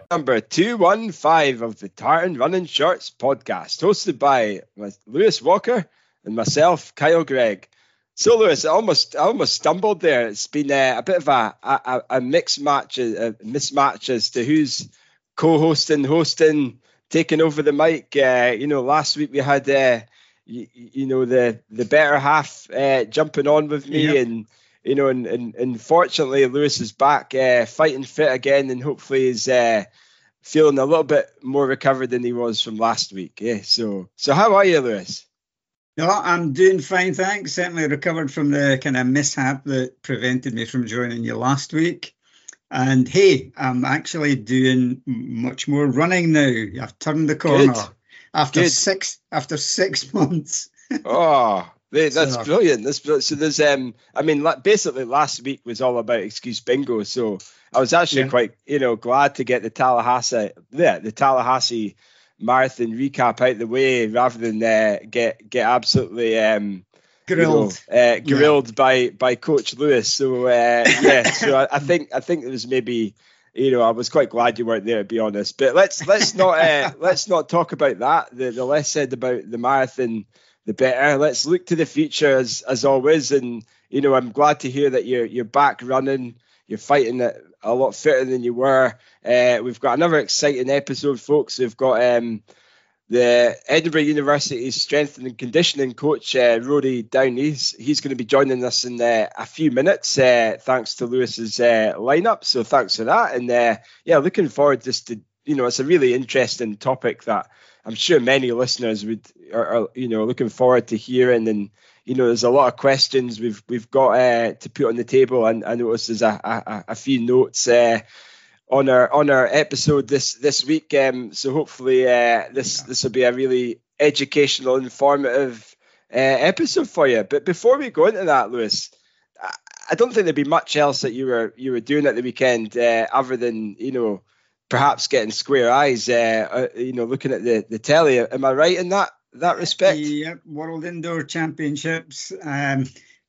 number 215 of the Tartan Running Shorts podcast, hosted by Lewis Walker and myself, Kyle Gregg. So, Lewis, I almost stumbled there. It's been a bit of a mixed match, a mismatch as to who's co-hosting, hosting, taking over the mic. Last week we had the better half jumping on with me, and fortunately Lewis is back fighting fit again, and hopefully is feeling a little bit more recovered than he was from last week. Yeah. So how are you, Lewis? No, I'm doing fine, thanks. Certainly recovered from the kind of mishap that prevented me from joining you last week. And hey, I'm actually doing much more running now. I've turned the corner. Good. After 6 months. Oh, that's brilliant. That's brilliant. So there's basically last week was all about excuse bingo. So I was actually quite glad to get the Tallahassee marathon recap out the way rather than get absolutely grilled by Coach Lewis. So so I think it was maybe. I was quite glad you weren't there, to be honest. But let's not talk about that. The less said about the marathon, the better. Let's look to the future as always. And I'm glad to hear that you're back running. You're fighting it a lot fitter than you were. We've got another exciting episode, folks. We've got the Edinburgh University strength and conditioning coach, Rory Down. He's going to be joining us in a few minutes, thanks to Lewis's lineup. So thanks for that. And looking forward just to, it's a really interesting topic that I'm sure many listeners are looking forward to hearing. And, there's a lot of questions we've got to put on the table. And I noticed there's a few notes on our episode this week, so hopefully this will be a really educational, informative episode for you. But before we go into that, Lewis, I don't think there'd be much else that you were doing at the weekend other than perhaps getting square eyes, looking at the telly. Am I right in that respect? Yep, World Indoor Championships. When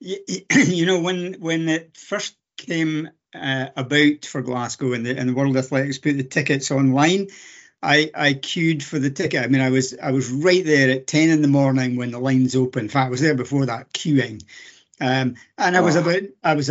it first came about for Glasgow and the World Athletics put the tickets online, I queued for the ticket. I mean, I was right there at 10 in the morning when the lines opened. In fact, I was there before that queuing, and I was about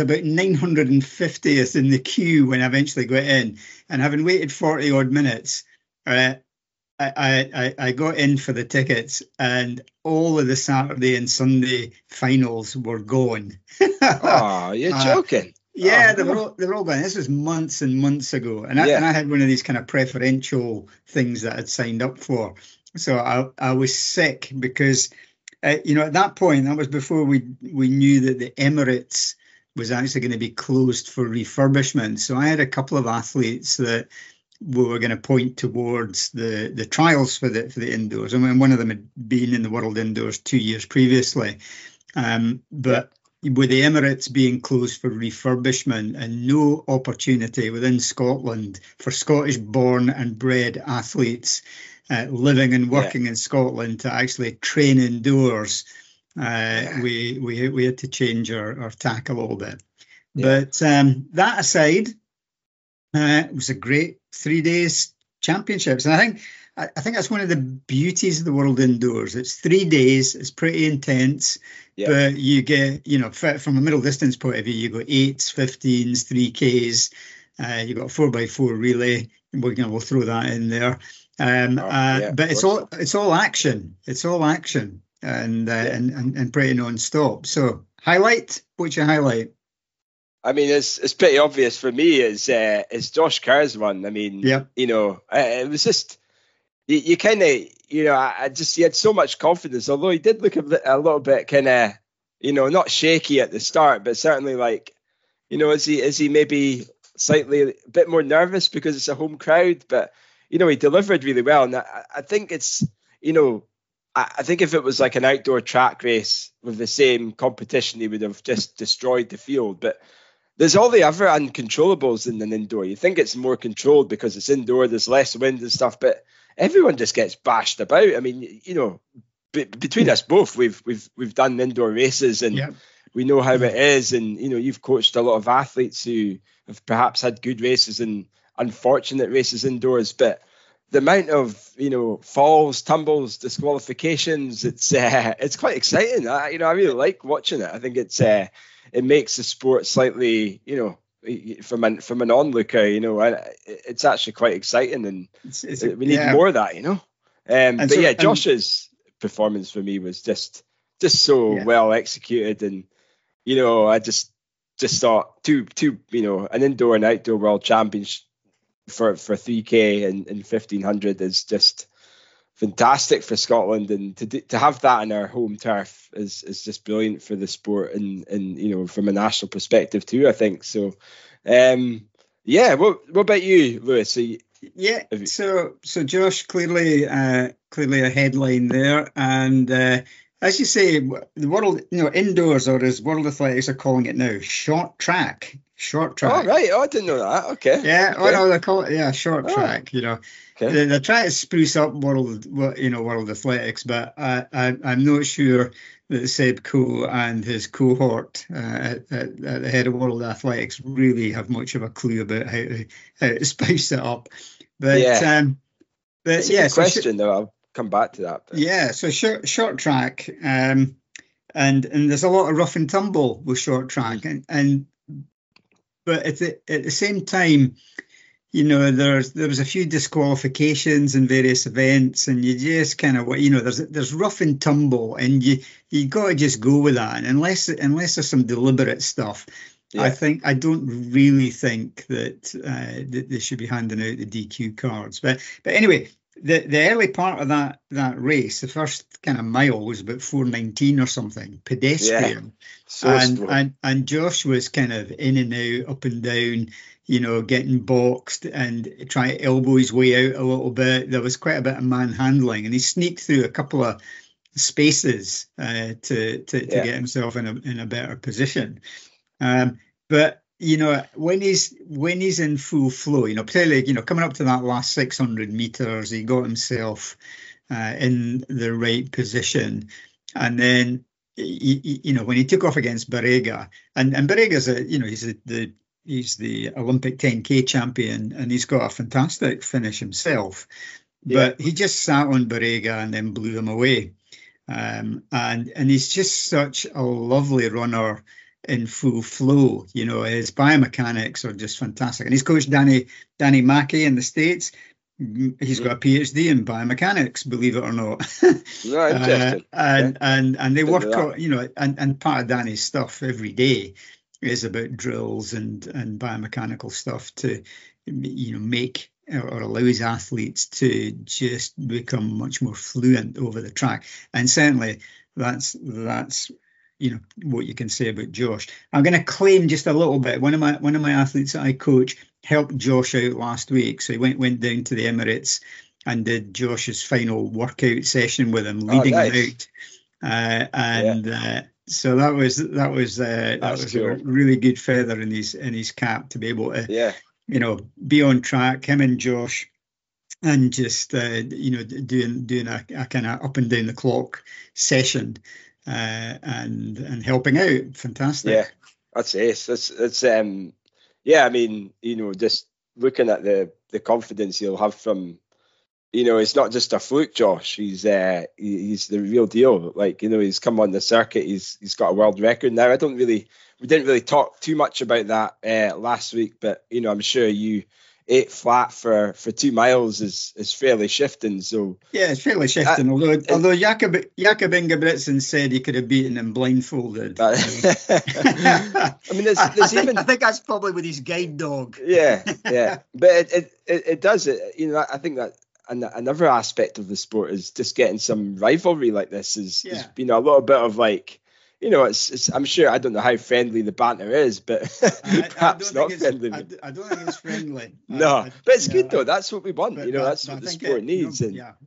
950th in the queue when I eventually got in. And having waited 40 odd minutes, I got in for the tickets, and all of the Saturday and Sunday finals were gone. Oh, you're joking. Yeah, they were all going. This was months and months ago, and I had one of these kind of preferential things that I'd signed up for. So I was sick because, at that point, that was before we knew that the Emirates was actually going to be closed for refurbishment. So I had a couple of athletes that we were going to point towards the trials for the indoors. I mean, one of them had been in the World Indoors 2 years previously, but with the Emirates being closed for refurbishment and no opportunity within Scotland for Scottish-born and bred athletes living and working in Scotland to actually train indoors, we had to change our tack a little bit. Yeah. But that aside, it was a great 3 days championships, and I think that's one of the beauties of the World Indoors. It's 3 days. It's pretty intense, but you get, from a middle distance point of view, you got 8s, 15s, 3Ks. You got a 4x4 relay. We'll throw that in there. But it's all action. It's all action and pretty non-stop. So highlight. What's your highlight? I mean, it's pretty obvious for me. It's Josh Kerr's one. I mean, it was just. You kind of, he had so much confidence, although he did look a little bit kind of, not shaky at the start, but certainly like, is he maybe slightly a bit more nervous because it's a home crowd, but, he delivered really well. And I think it's, I think if it was like an outdoor track race with the same competition, he would have just destroyed the field. But there's all the other uncontrollables in an indoor. You think it's more controlled because it's indoor, there's less wind and stuff, but everyone just gets bashed about. I mean, between us both, we've done indoor races and we know how it is. And, you've coached a lot of athletes who have perhaps had good races in unfortunate races indoors, but the amount of falls, tumbles, disqualifications, it's quite exciting. I really like watching it. I think it makes the sport slightly from an onlooker, and it's actually quite exciting, and we need more of that, Josh's performance for me was just so well executed, and I just thought two an indoor and outdoor world champions for 3K and 1500 is just fantastic for Scotland, and to have that in our home turf is just brilliant for the sport, and from a national perspective too, I think so. What about you, Lewis? So Josh, clearly a headline there, and as you say, the world, indoors, or as World Athletics are calling it now, short track. Oh, right. Oh, I didn't know that. Okay. Yeah. Okay. No, they call it, short track. Okay. They're trying to spruce up World Athletics, but I'm not sure that Seb Coe and his cohort at the head of World Athletics really have much of a clue about how to spice it up. But it's a good question, though. I'll come back to that. But. So short track, and there's a lot of rough and tumble with short track, but at the same time, there was a few disqualifications in various events, and you just kind of there's rough and tumble, and you got to just go with that, and unless there's some deliberate stuff. Yeah. I don't really think that they should be handing out the DQ cards, but anyway. The early part of that race, the first kind of mile was about 4:19 or something, pedestrian, and Josh was kind of in and out, up and down, getting boxed and trying to elbow his way out a little bit. There was quite a bit of manhandling, and he sneaked through a couple of spaces to get himself in a better position. But when he's in full flow, particularly, coming up to that last 600 meters, he got himself in the right position. And then, when he took off against Barega, and Barega's he's the Olympic 10K champion, and he's got a fantastic finish himself. But he just sat on Barega and then blew him away. And he's just such a lovely runner in full flow. His biomechanics are just fantastic, and he's coached Danny Mackey in the States. He's got a PhD in biomechanics, believe it or not. Interesting. And they work on, and part of Danny's stuff every day is about drills and biomechanical stuff to make or allow his athletes to just become much more fluent over the track. And certainly that's what you can say about Josh. I'm going to claim just a little bit. One of my athletes that I coach helped Josh out last week. So he went down to the Emirates and did Josh's final workout session with him, leading him out. So that was cool. A really good feather in his cap to be able to be on track, him and Josh, and just doing a kind of up and down the clock session. And helping out. Fantastic. Yeah, that's ace. It's I mean, just looking at the confidence he'll have from, it's not just a fluke, Josh. He's the real deal. Like, he's come on the circuit. He's got a world record now. We didn't really talk too much about that last week, but I'm sure you. 8 flat for 2 miles is fairly shifting. So it's fairly shifting. Although Jakob Ingebrigtsen said he could have beaten him blindfolded. I mean, I think that's probably with his guide dog. Yeah. But it does. I think that another aspect of the sport is just getting some rivalry like this. Is a little bit of like. I'm sure, I don't know how friendly the banter is, but perhaps not friendly. I don't think it's friendly. No, but it's good though. That's what we want. That's what the sport needs.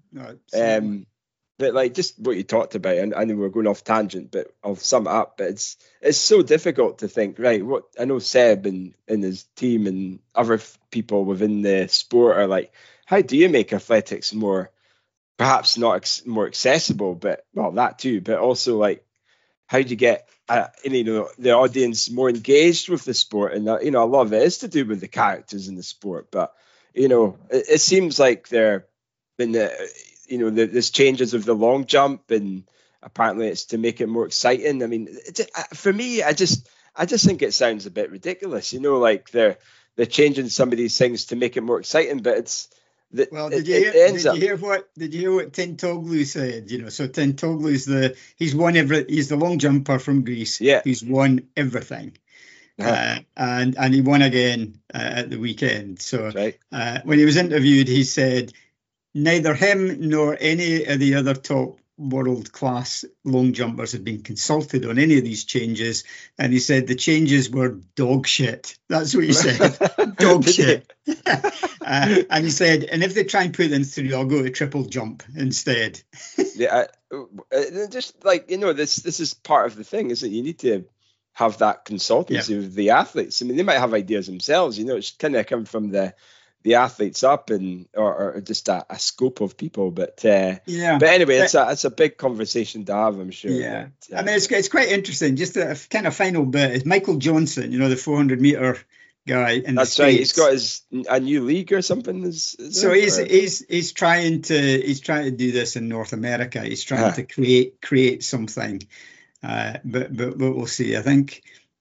But like just what you talked about, and I know we're going off tangent, but I'll sum it up. But it's so difficult to think, right? What I know Seb and his team and other people within the sport are like, how do you make athletics more, perhaps not more accessible, but that too, but also like, how do you get the audience more engaged with the sport? And a lot of it is to do with the characters in the sport. But it seems like there been there's changes with the long jump, and apparently it's to make it more exciting. I mean, for me, I just think it sounds a bit ridiculous. Like they're changing some of these things to make it more exciting, but it's. Well, did you hear what Tentoglu said? So Tentoglu's he's the long jumper from Greece. Yeah, who's won everything, and he won again at the weekend. So right. When he was interviewed, he said neither him nor any of the other top world-class long jumpers had been consulted on any of these changes, and he said the changes were dog shit. That's what he said. Dog shit. And he said, and if they try and put them through, I'll go to triple jump instead. Yeah, just like this is part of the thing, is that you need to have that consultancy with the athletes. I mean, they might have ideas themselves. It's kind of come from the athletes up, and or just a scope of people, but anyway, it's a big conversation to have, I'm sure. Yeah, but, I mean, it's quite interesting. Just a kind of final bit is Michael Johnson, the 400-meter guy in That's the right. States. He's got a new league or something. He's trying to do this in North America. He's trying to create something, but we'll see. I think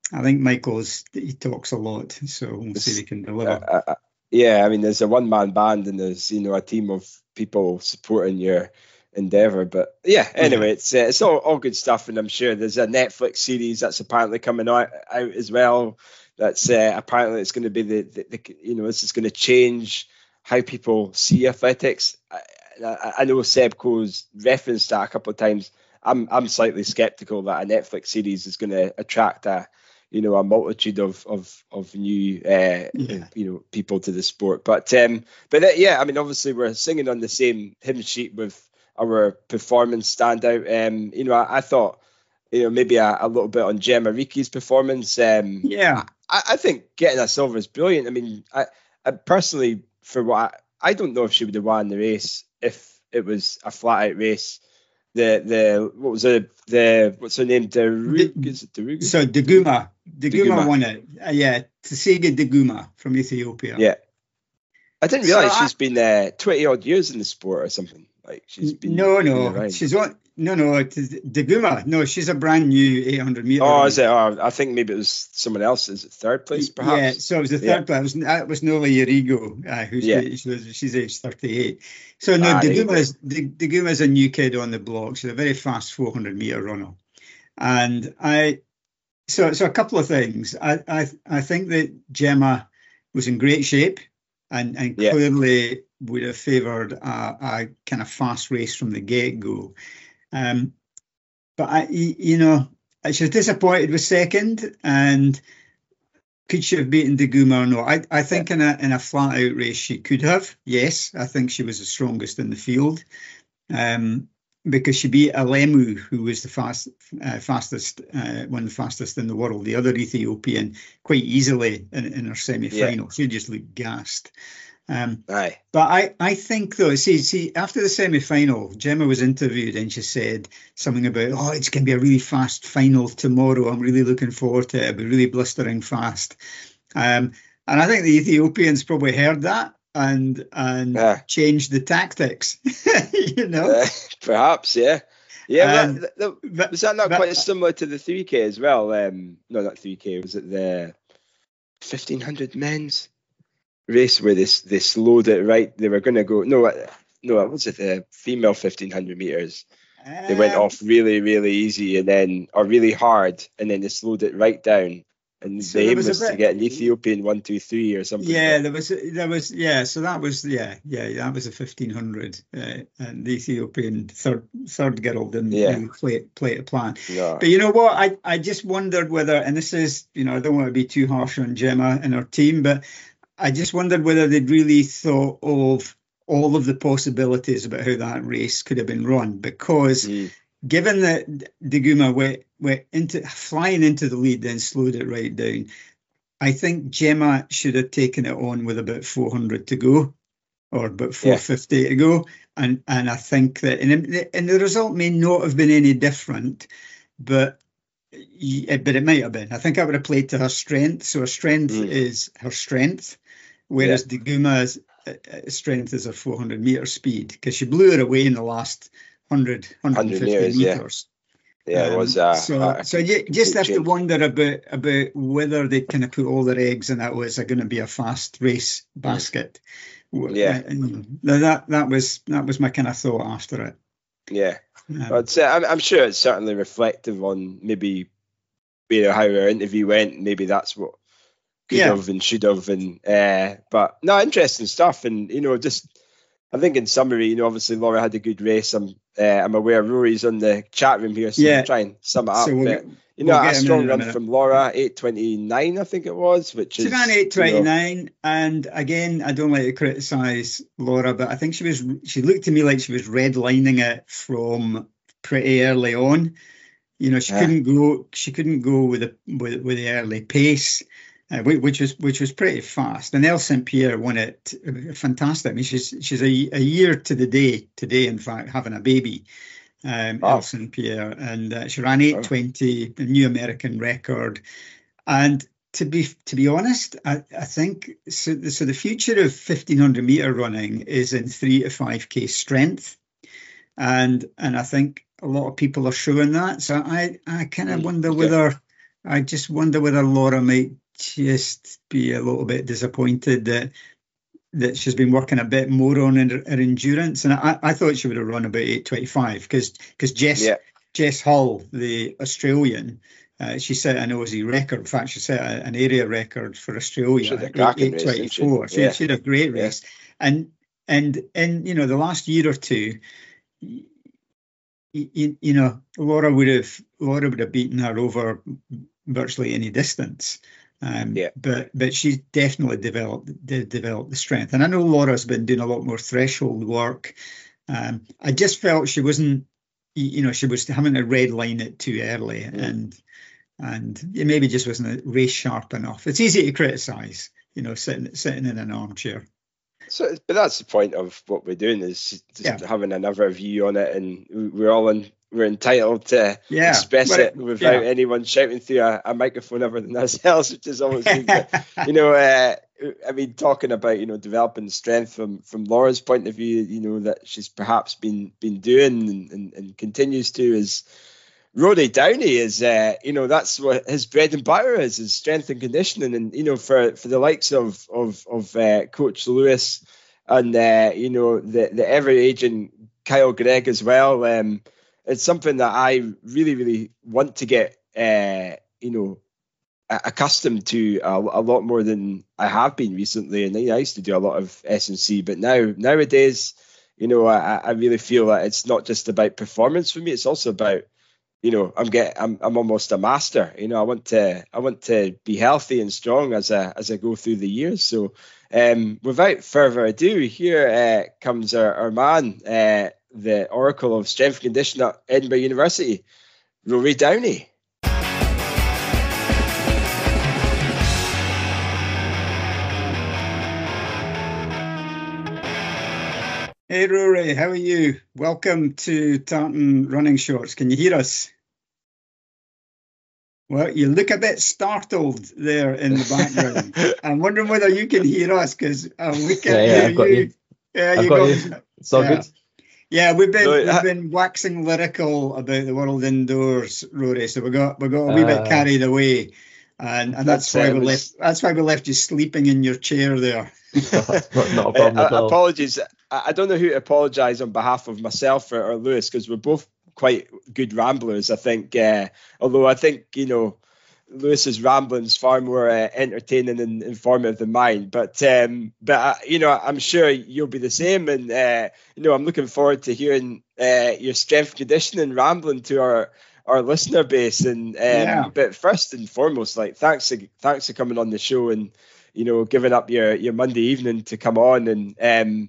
he talks a lot, so we'll see if he can deliver. Yeah, I mean, there's a one-man band and there's a team of people supporting your endeavor. But yeah, anyway, it's all good stuff, and I'm sure there's a Netflix series that's apparently coming out as well. That's apparently it's going to be this is going to change how people see athletics. I know Seb Coe's referenced that a couple of times. I'm slightly skeptical that a Netflix series is going to attract a multitude of new people to the sport, but I mean, obviously we're singing on the same hymn sheet with our performance standout. I thought maybe a little bit on Gemma Reeke's performance. I think getting a silver is brilliant. I mean, I personally, for what I don't know if she would have won the race if it was a flat out race. What's her name? Is it Daruga? So Daguma won it. Tsegay Daguma from Ethiopia. Yeah, I didn't realize she's been 20 odd years in the sport or something. Like she's been she's on. No, Daguma. No, she's a brand new 800 meter. Oh, is it? Oh, I think maybe it was someone else. Is it third place, perhaps? Yeah, so it was the third place. It was Nola Yarigo, she's age 38. So no, Daguma's a new kid on the block. She's a very fast 400 meter runner, and so a couple of things. I think that Gemma was in great shape, and clearly would have favoured a kind of fast race from the get-go. But she was disappointed with second, and could she have beaten Daguma or no? I think in a flat out race she could have. Yes, I think she was the strongest in the field, because she beat Alemu, who was the fastest, one of the fastest in the world, the other Ethiopian, quite easily in her semi-final. She just looked gassed. But I think though, see, after the semi-final, Gemma was interviewed and she said something about, it's going to be a really fast final tomorrow. I'm really looking forward to it. It'll be really blistering fast. And I think the Ethiopians probably heard that and changed the tactics. Perhaps, yeah. Was that not quite similar to the 3K as well? No, not 3K. Was it the 1500 men's race where they slowed it right? They were going to go. No, was it the female 1500 meters? They went off really, really easy or really hard, and then they slowed it right down. And the aim was to get an Ethiopian 1, 2, 3 or something. Yeah, there was. So that was that was a 1500, and the Ethiopian third girl didn't really play to plan. No. But you know what? I just wondered whether, and this is, I don't want to be too harsh on Gemma and her team, but I just wondered whether they'd really thought of all of the possibilities about how that race could have been run, because given that Daguma went flying into the lead, then slowed it right down, I think Gemma should have taken it on with about 400 to go, or about 450 to go, and I think that and the result may not have been any different, but but it might have been. I think I would have played to her strength. So her strength is her strength, whereas Daguma's strength is her 400-meter speed, because she blew it away in the last 150 meters. Yeah, it was. So you just have to wonder about whether they kind of put all their eggs in that was going to be a fast race basket. Yeah, that was my kind of thought after it. Yeah, I'm sure it's certainly reflective on maybe how our interview went. Maybe that's what could have and should have, and but no, interesting stuff. And just I think in summary, obviously Laura had a good race. I'm aware Rory's on the chat room here, so we'll try and sum it up. So a strong run from Laura, 8:29, I think it was, which is around 8:29. And again, I don't like to criticise Laura, but I think she looked to me like she was redlining it from pretty early on. She couldn't go with the early pace. Which was pretty fast, and Elle St. Pierre won it fantastic. I mean, she's a year to the day today. In fact, having a baby, Elle St. Pierre, and she ran 8:20, a new American record. And to be honest, I think so. The future of 1,500-meter running is in 3 to 5K strength, and I think a lot of people are showing that. So I kind of wonder whether Laura might just be a little bit disappointed that she's been working a bit more on her endurance. And I thought she would have run about 8:25 because Jess Hull, the Australian, she set an Aussie record. In fact, she set an area record for Australia at 8:24. She had a great race. And the last year or two, Laura would have beaten her over virtually any distance. But she's definitely developed the strength. And I know Laura's been doing a lot more threshold work. I just felt she wasn't, she was having to red line it too early, and it maybe just wasn't race sharp enough. It's easy to criticise, sitting in an armchair. So, but that's the point of what we're doing, is just having another view on it, and we're entitled to express it without anyone shouting through a microphone other than ourselves, which is always good. But, I mean, talking about developing strength from Laura's point of view, that she's perhaps been doing and continues to, is Rory Downey is, that's what his bread and butter is strength and conditioning. And, for the likes of Coach Lewis and, the ever-aging Kyle Gregg as well, it's something that I really, really want to get, accustomed to a lot more than I have been recently. And I used to do a lot of S&C, but nowadays, I really feel that it's not just about performance for me. It's also about, I'm almost a master. I want to be healthy and strong as I go through the years. So, without further ado, here comes our man, the Oracle of Strength and Conditioning at Edinburgh University, Rory Downey. Hey Rory, how are you? Welcome to Tartan Running Shorts. Can you hear us? Well, you look a bit startled there in the background. I'm wondering whether you can hear us, because we can't hear I've got you. Yeah, I've got you. It's all good. Yeah, we've been waxing lyrical about the world indoors, Rory. So we got a wee bit carried away, and that's why we left you sleeping in your chair there. not a problem at all. Apologies. I don't know who to apologise on behalf of myself or Lewis, because we're both quite good ramblers, I think. Although I think Lewis's rambling's far more entertaining and informative than mine. But I'm sure you'll be the same. And I'm looking forward to hearing your strength conditioning rambling to our listener base. And but first and foremost, thanks for coming on the show and giving up your Monday evening to come on. And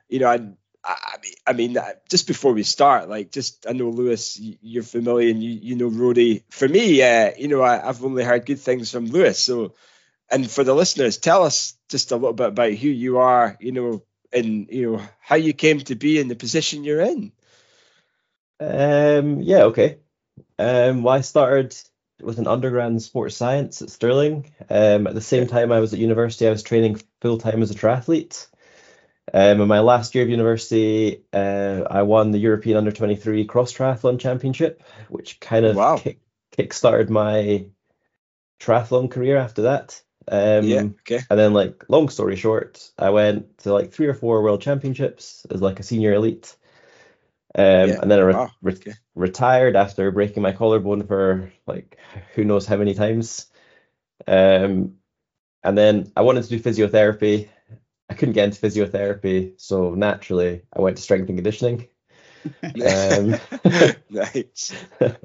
I mean, just before we start, I know Lewis, you're familiar, and you know Rory. For me, I've only heard good things from Lewis. So, and for the listeners, tell us just a little bit about who you are, and how you came to be in the position you're in. Okay. Well, I started with an undergrad in sports science at Stirling. At the same time I was at university, I was training full-time as a triathlete. In my last year of university, I won the European Under-23 Cross Triathlon Championship, which kind of kick-started my triathlon career after that. And then, like, long story short, I went to like 3 or 4 world championships as like a senior elite. And then I retired after breaking my collarbone for like who knows how many times. And then I wanted to do physiotherapy. I couldn't get into physiotherapy, so naturally I went to strength and conditioning. Nice.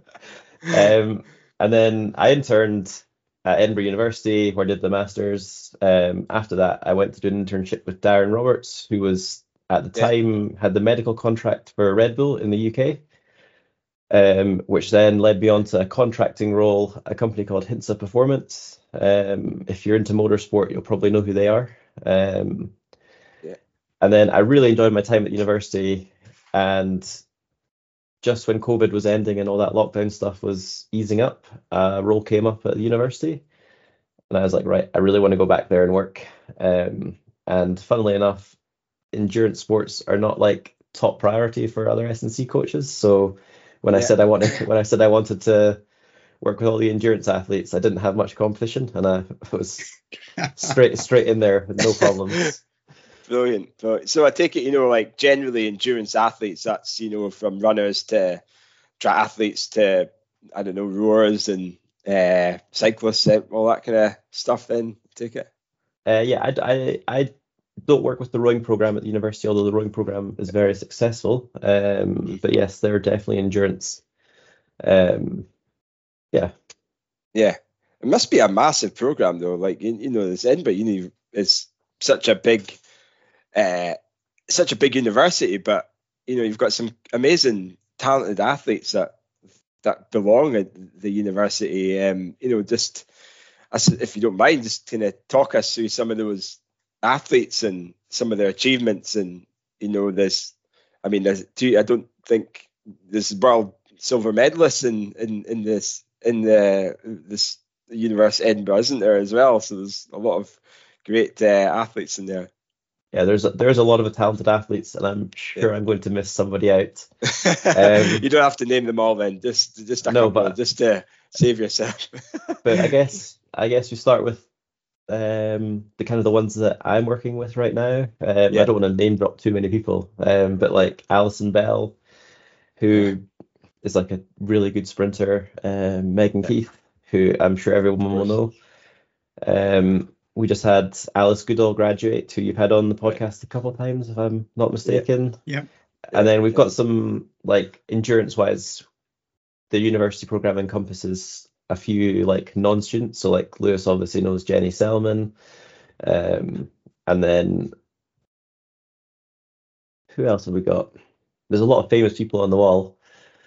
And then I interned at Edinburgh University, where I did the masters. After that, I went to do an internship with Darren Roberts, who was at the time had the medical contract for Red Bull in the UK, which then led me on to a contracting role at a company called Hintsa Performance. If you're into motorsport, you'll probably know who they are. And then I really enjoyed my time at university, and just when COVID was ending and all that lockdown stuff was easing up, a role came up at the university, and I was like, right, I really want to go back there and work. And funnily enough, endurance sports are not like top priority for other S&C coaches. So when I said I wanted to work with all the endurance athletes, I didn't have much competition, and I was straight in there with no problems. Brilliant. So I take it, like generally endurance athletes, that's, from runners to triathletes to, I don't know, rowers and cyclists, all that kind of stuff then, I take it? I don't work with the rowing program at the university, although the rowing program is very successful. But yes, they're definitely endurance. Yeah. It must be a massive program though. Like, this Edinburgh Uni is such a big university, but you've got some amazing talented athletes that belong at the university. Just if you don't mind, just kind of talk us through some of those athletes and some of their achievements. And this, I don't think there's world silver medalists in this University of Edinburgh, isn't there, as well? So there's a lot of great athletes in there. Yeah, there's a lot of talented athletes, and I'm sure I'm going to miss somebody out. You don't have to name them all then. Just a couple, just to save yourself. But I guess we start with the kind of the ones that I'm working with right now. I don't want to name drop too many people, but like Alison Bell, who is like a really good sprinter. Megan Keith, who I'm sure everyone will know. We just had Alice Goodall graduate, who you've had on the podcast a couple of times, if I'm not mistaken. Yeah. And then we've got some, like, endurance-wise, the university program encompasses a few, like, non-students. So, like, Lewis obviously knows Jenny Selman. And then who else have we got? There's a lot of famous people on the wall.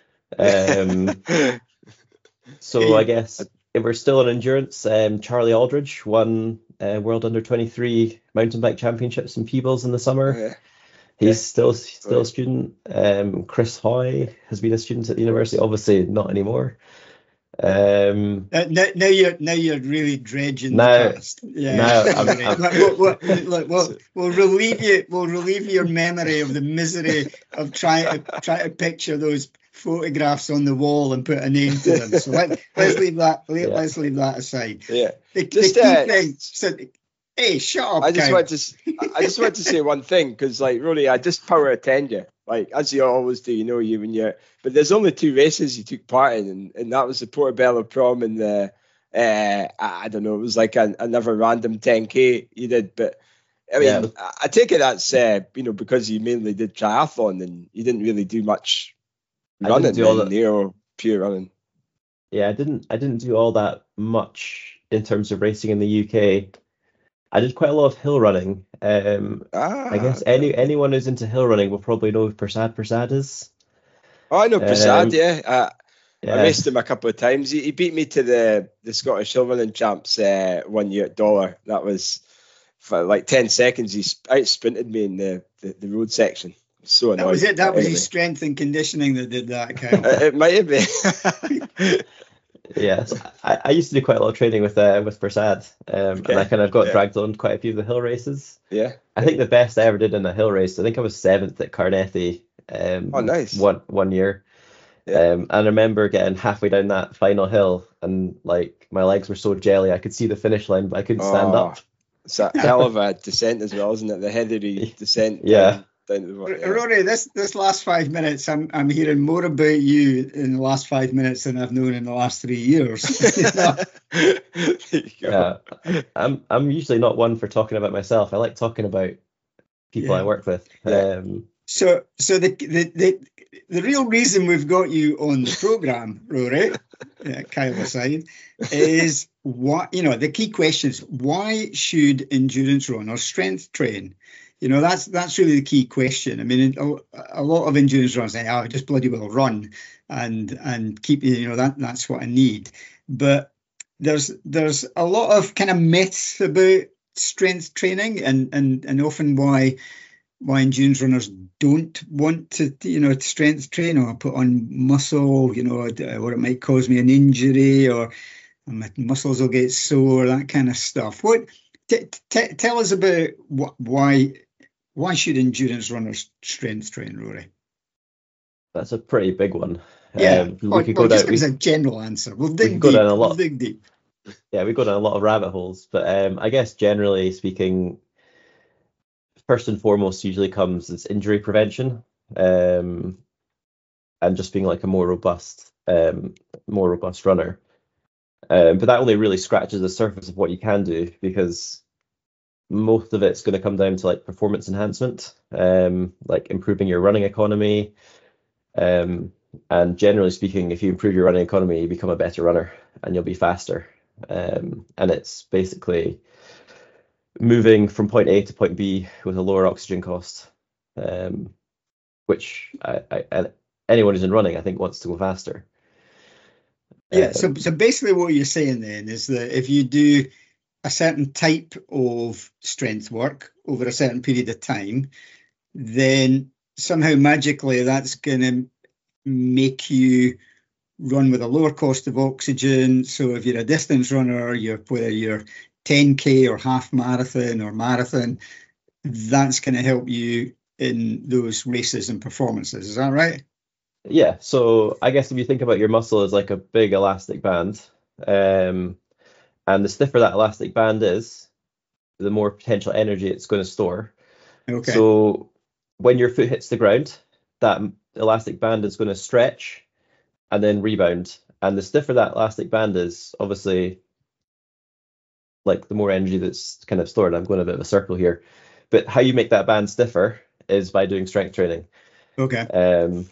So I guess if we're still on endurance, Charlie Aldridge won World Under-23 mountain bike championships in Peebles in the summer. He's still a student. Chris Hoy has been a student at the university, obviously not anymore. Now you're really dredging the past. We'll relieve your memory of the misery of trying to picture those photographs on the wall and put a name to them. So let's leave that. Let's leave that aside. Yeah. The key thing. So, hey, shut up. I just want to say one thing, because like really, I just power attend you, like as you always do. But there's only 2 races you took part in, and that was the Portobello Prom and the I don't know, it was like another random 10K you did. But I mean, I take it that's because you mainly did triathlon and you didn't really do much running, pure running. Yeah, I didn't do all that much in terms of racing in the UK. I did quite a lot of hill running. I guess anyone who's into hill running will probably know who Prasad is. Oh, I know Prasad, I raced him a couple of times. He beat me to the Scottish Hill Running Champs 1 year at Dollar. That was for like 10 seconds. He out-sprinted me in the road section. So annoying. That was it. That was his strength and conditioning that did that, Kyle. It might have been. Yes, I used to do quite a lot of training with Prasad, and I kind of got dragged on quite a few of the hill races. Yeah. I think the best I ever did in a hill race, I think I was 7th at Carnethy. Oh, nice. One year. And I remember getting halfway down that final hill, and like my legs were so jelly, I could see the finish line, but I couldn't stand up. It's a hell of a descent as well, isn't it? The heathery descent. Yeah. Down to the, Rory, this last 5 minutes, I'm hearing more about you in the last 5 minutes than I've known in the last 3 years. Yeah, I'm usually not one for talking about myself. I like talking about people I work with. So the real reason we've got you on the program, Rory, Kyle aside, is what the key questions. Why should endurance runners strength train? That's really the key question. I mean, a lot of endurance runners say, "Oh, just bloody well run and keep that's what I need." But there's a lot of kind of myths about strength training and often why endurance runners don't want to strength train or put on muscle, or it might cause me an injury or my muscles will get sore, that kind of stuff. Tell us about why should endurance runners strength train, Rory? That's a pretty big one. Yeah, we could go down. Just as a general answer, we'll dig deep. We'll dig deep. Yeah, we go down a lot of rabbit holes, but I guess generally speaking, first and foremost usually comes is injury prevention, and just being like a more robust runner. But that only really scratches the surface of what you can do, because most of it's going to come down to like performance enhancement, like improving your running economy. And generally speaking, if you improve your running economy, you become a better runner and you'll be faster. And it's basically moving from point A to point B with a lower oxygen cost, which anyone who's in running, I think, wants to go faster. Yeah. So basically what you're saying then is that if you do a certain type of strength work over a certain period of time, then somehow magically that's going to make you run with a lower cost of oxygen. So if you're a distance runner, whether you're 10K or half marathon or marathon, that's going to help you in those races and performances. Is that right? Yeah. So I guess if you think about your muscle as like a big elastic band, and the stiffer that elastic band is, the more potential energy it's going to store. Okay. So when your foot hits the ground, that elastic band is going to stretch and then rebound. And the stiffer that elastic band is, obviously, like the more energy that's kind of stored. I'm going a bit of a circle here. But how you make that band stiffer is by doing strength training. Okay.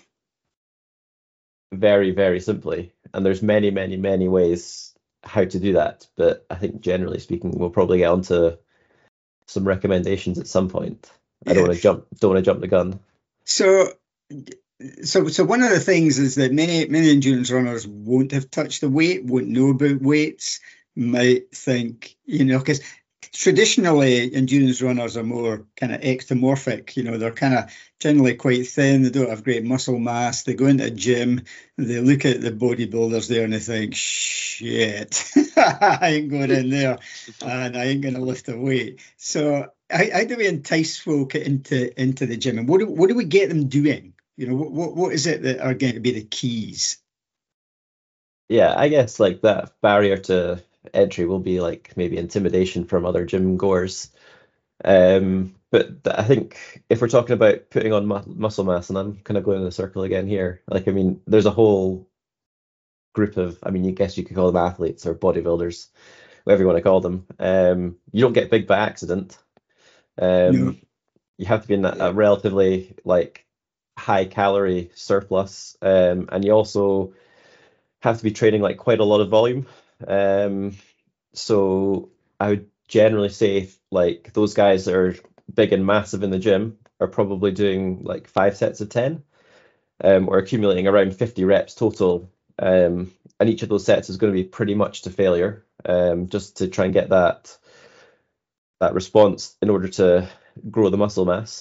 Very, very simply. And there's many, many, many ways how to do that, but I think generally speaking, we'll probably get onto some recommendations at some point. I don't want to jump the gun. So one of the things is that many endurance runners won't have touched the weight, won't know about weights, might think, because traditionally endurance runners are more kind of ectomorphic. They're kind of generally quite thin. They don't have great muscle mass. They go into a gym, they look at the bodybuilders there and they think, shit, I ain't going in there and I ain't going to lift a weight. So how do we entice folk into the gym, and what do we get them doing? What is it that are going to be the keys? Yeah, I guess like that barrier to entry will be like maybe intimidation from other gym goers. But I think if we're talking about putting on muscle mass, and I'm kind of going in a circle again here, like, I mean, there's a whole group of, I mean, I guess you could call them athletes or bodybuilders, whatever you want to call them. You don't get big by accident. No. You have to be in a relatively like high calorie surplus, and you also have to be training like quite a lot of volume. So I would generally say like those guys that are big and massive in the gym are probably doing like 5 sets of 10, or accumulating around 50 reps total. And each of those sets is going to be pretty much to failure, just to try and get that response in order to grow the muscle mass.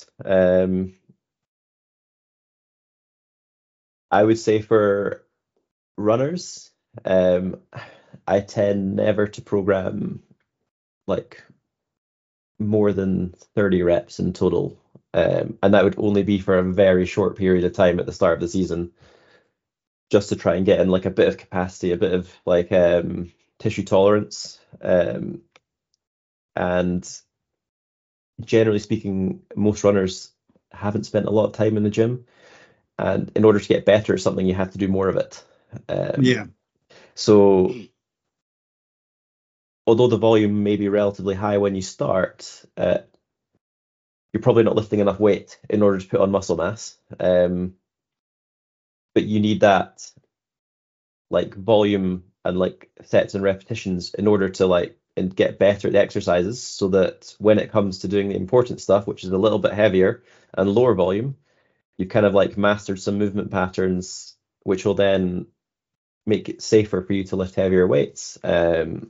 I would say for runners, I tend never to program like more than 30 reps in total. And that would only be for a very short period of time at the start of the season, just to try and get in like a bit of capacity, a bit of like tissue tolerance. And generally speaking, most runners haven't spent a lot of time in the gym. And in order to get better at something, you have to do more of it. So although the volume may be relatively high when you start, you're probably not lifting enough weight in order to put on muscle mass. But you need that like volume and like sets and repetitions in order to like and get better at the exercises, so that when it comes to doing the important stuff, which is a little bit heavier and lower volume, you kind of like mastered some movement patterns, which will then make it safer for you to lift heavier weights. And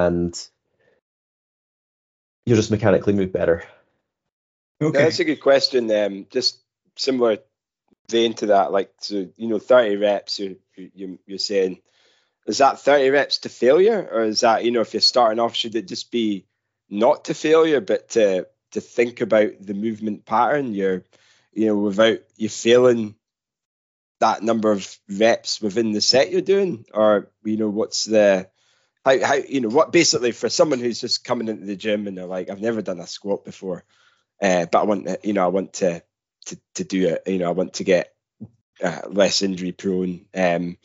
you'll just mechanically move better. Okay, that's a good question. Just similar vein to that, like, so 30 reps. You're saying, is that 30 reps to failure, or is that, if you're starting off, should it just be not to failure, but to think about the movement pattern without you failing that number of reps within the set you're doing? Or what's the how what basically for someone who's just coming into the gym and they're like, I've never done a squat before, but I want to do it, I want to get less injury prone, and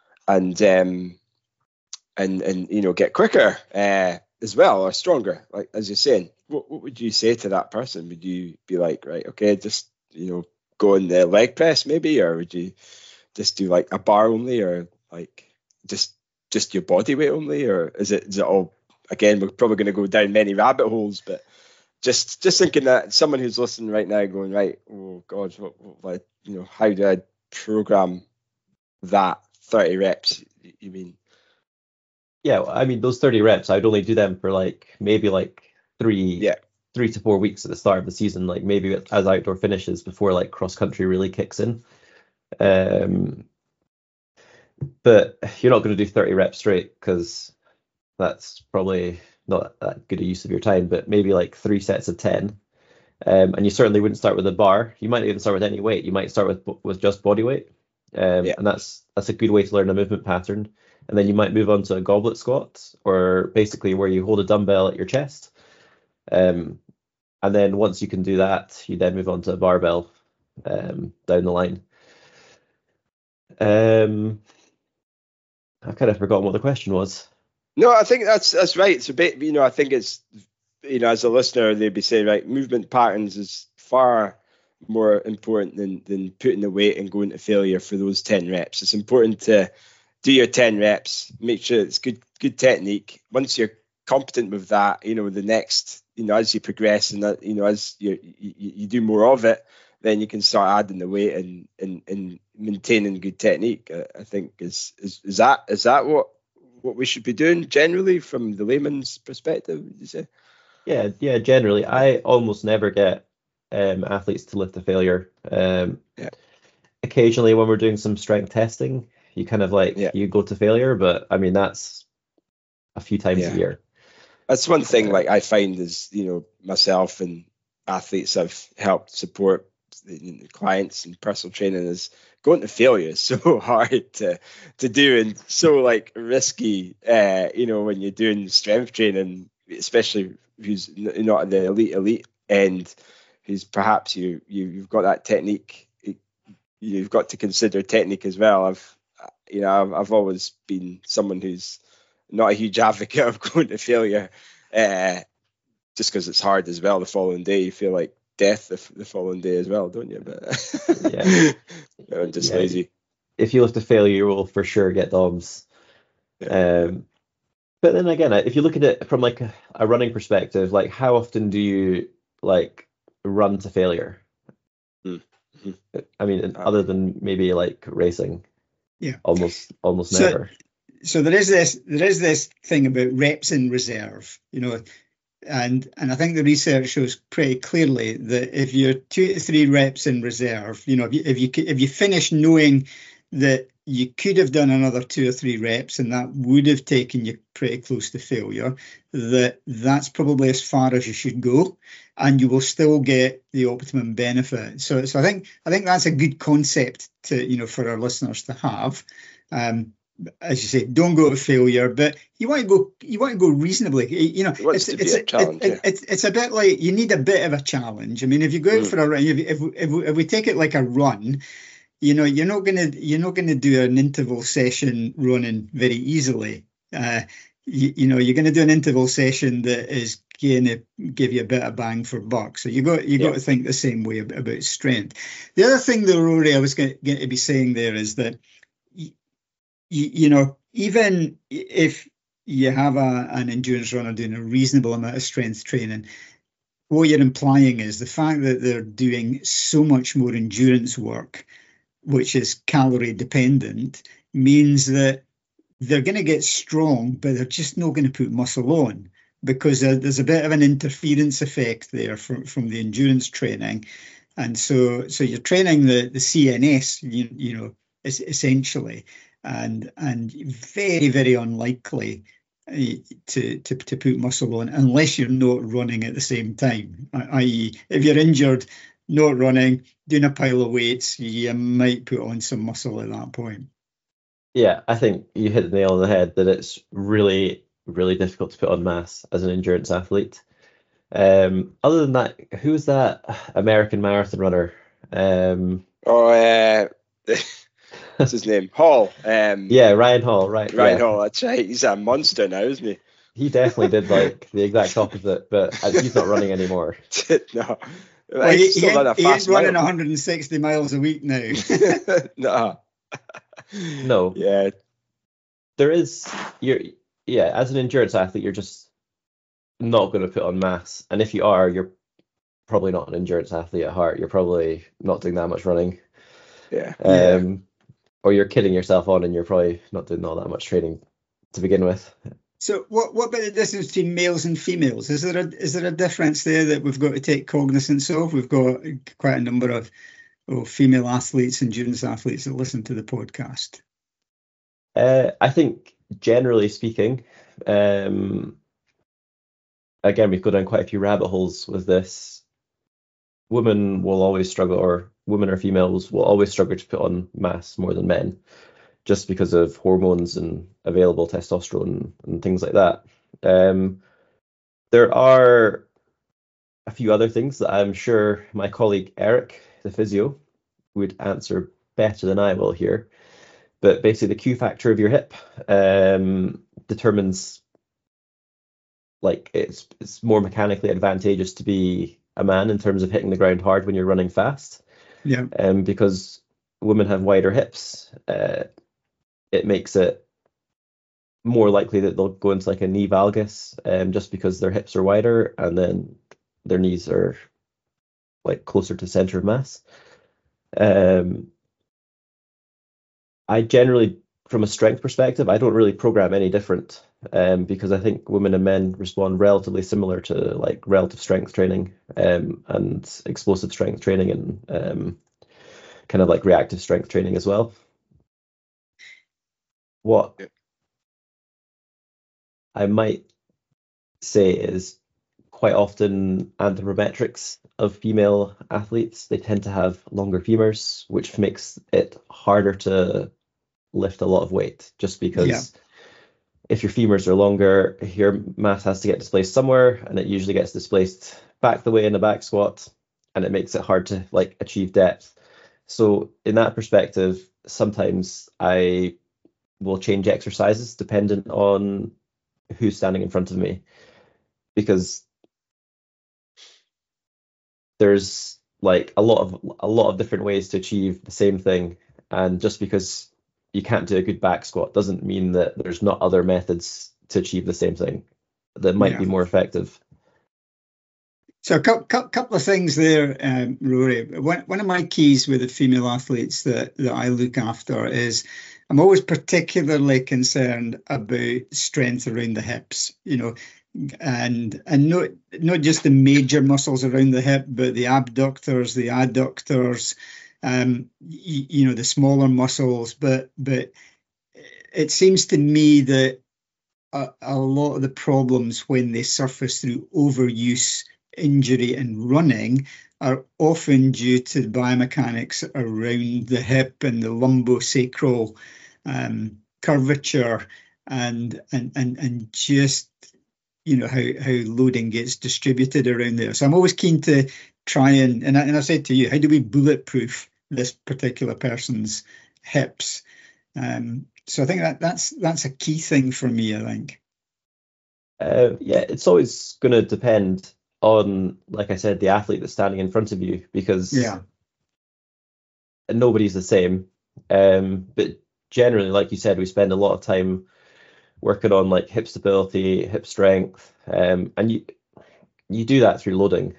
get quicker as well, or stronger, like as you're saying. What would you say to that person? Would you be like, right, okay, just go in the leg press maybe, or would you just do like a bar only, or like just your body weight only, or is it all, again, we're probably going to go down many rabbit holes, but just thinking that someone who's listening right now going, right, oh God, what how do I program that 30 reps, you mean? Yeah, I mean, those 30 reps, I'd only do them for like maybe like 3 to 4 weeks at the start of the season, like maybe as outdoor finishes before like cross country really kicks in. But you're not going to do 30 reps straight, because that's probably not that good a use of your time. But maybe like 3 sets of 10. And you certainly wouldn't start with a bar. You might even start with any weight. You might start with just body weight. And that's a good way to learn a movement pattern. And then you might move on to a goblet squat, or basically where you hold a dumbbell at your chest. And then once you can do that, you then move on to a barbell down the line. I've kind of forgotten what the question was. No, I think that's right. It's a bit, I think it's, as a listener, they'd be saying, right, movement patterns is far more important than putting the weight and going to failure for those 10 reps. It's important to do your 10 reps, make sure it's good technique. Once you're competent with that, the next, as you progress and that, as you do more of it, then you can start adding the weight and maintaining good technique. I think is that what we should be doing generally from the layman's perspective, would you say? Yeah, generally. I almost never get athletes to lift to failure. Occasionally when we're doing some strength testing, you kind of you go to failure, but I mean, that's a few times a year. That's one thing like I find is, myself and athletes I've helped support, the clients and personal training, is going to failure is so hard to do, and so like risky, when you're doing strength training, especially who's not at the elite end, who's perhaps you've got that technique, you've got to consider technique as well. I've always been someone who's not a huge advocate of going to failure, just because it's hard as well. The following day, you feel like death the following day as well, don't you? But I'm just lazy. If you lift to failure, you will for sure get DOMs. But then again, if you look at it from like a running perspective, like how often do you like run to failure? Mm-hmm. I mean, other than maybe like racing, almost never. So there is this thing about reps in reserve, and I think the research shows pretty clearly that if you're 2 to 3 reps in reserve, if you finish knowing that you could have done another 2 or 3 reps, and that would have taken you pretty close to failure. That's probably as far as you should go, and you will still get the optimum benefit. So I think that's a good concept to, for our listeners to have. As you say, don't go to failure, but you want to go reasonably. It's a bit like you need a bit of a challenge. I mean, if you go out for a run, if we take it like a run, you're not gonna do an interval session running very easily. You're gonna do an interval session that is gonna give you a bit of bang for buck. So you got to think the same way about strength. The other thing, though, Rory, I was going to be saying there is that even if you have an endurance runner doing a reasonable amount of strength training, what you're implying is the fact that they're doing so much more endurance work, which is calorie dependent, means that they're going to get strong, but they're just not going to put muscle on, because there's a bit of an interference effect there from the endurance training. And so you're training the CNS, essentially, and very, very unlikely to put muscle on unless you're not running at the same time. I.e., if you're injured, not running, doing a pile of weights, you might put on some muscle at that point. Yeah, I think you hit the nail on the head that it's really, really difficult to put on mass as an endurance athlete. Other than that, who's that American marathon runner? What's his name? Hall. Yeah, Ryan Hall, right. Ryan Hall, that's right. He's a monster now, isn't he? He definitely did like the exact opposite, but he's not running anymore. No. Well, he's running 160 miles a week now. No. Yeah. There is, as an endurance athlete, you're just not going to put on mass. And if you are, you're probably not an endurance athlete at heart. You're probably not doing that much running. Yeah. Or you're kidding yourself on, and you're probably not doing all that much training to begin with. So what about the difference between males and females? Is there a difference there that we've got to take cognizance of? We've got quite a number of female athletes, endurance athletes that listen to the podcast. I think generally speaking, again, we've gone down quite a few rabbit holes with this. Women will always struggle, or women or females will always struggle to put on mass more than men, just because of hormones and available testosterone and things like that. There are a few other things that I'm sure my colleague Eric, the physio, would answer better than I will here. But basically, the Q factor of your hip determines, like, it's more mechanically advantageous to be a man in terms of hitting the ground hard when you're running fast. Yeah. Because women have wider hips, it makes it more likely that they'll go into like a knee valgus, just because their hips are wider and then their knees are like closer to center of mass. I generally, from a strength perspective, I don't really program any different, because I think women and men respond relatively similar to like relative strength training, and explosive strength training, and kind of like reactive strength training as well. What I might say is quite often anthropometrics of female athletes, they tend to have longer femurs, which makes it harder to lift a lot of weight, just because if your femurs are longer, your mass has to get displaced somewhere, and it usually gets displaced back the way in the back squat, and it makes it hard to like achieve depth. So in that perspective, sometimes I will change exercises dependent on who's standing in front of me, because there's like a lot of different ways to achieve the same thing, and just because you can't do a good back squat doesn't mean that there's not other methods to achieve the same thing that might be more effective. So a couple of things there, Rory. One of my keys with the female athletes that I look after is I'm always particularly concerned about strength around the hips, and not just the major muscles around the hip, but the abductors, the adductors, the smaller muscles, but it seems to me that a lot of the problems when they surface through overuse, injury and running are often due to the biomechanics around the hip and the lumbosacral curvature and just how loading gets distributed around there. So I'm always keen to try and I said to you, how do we bulletproof this particular person's hips? So I think that's a key thing for me, I think. It's always going to depend on, like I said, the athlete that's standing in front of you, because nobody's the same. But generally, like you said, we spend a lot of time working on like hip stability, hip strength, and you do that through loading.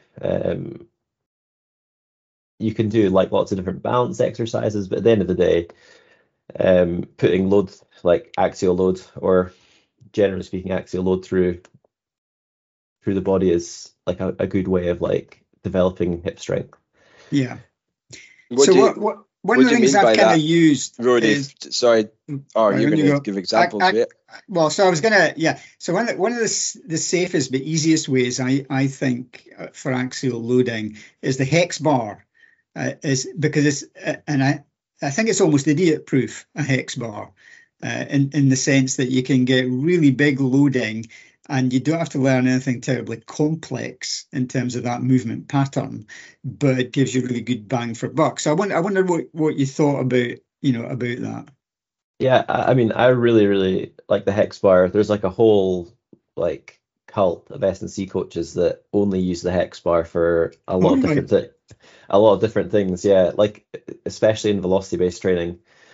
You can do like lots of different balance exercises, but at the end of the day, putting load, like axial load, or generally speaking axial load through the body is like a good way of like developing hip strength. Yeah. One of the things I've kind of used, Roddy, sorry, you're going to give examples of it. Well, so I was going to, so one of the safest but easiest ways I think for axial loading is the hex bar, is because it's, and I think it's almost idiot proof, a hex bar, in the sense that you can get really big loading and you don't have to learn anything terribly complex in terms of that movement pattern, but it gives you really good bang for buck. So I wonder what you thought about that. Yeah, I mean, I really, really like the hex bar. There's like a whole like cult of S&C coaches that only use the hex bar for a lot of different things. Yeah, like especially in velocity-based training,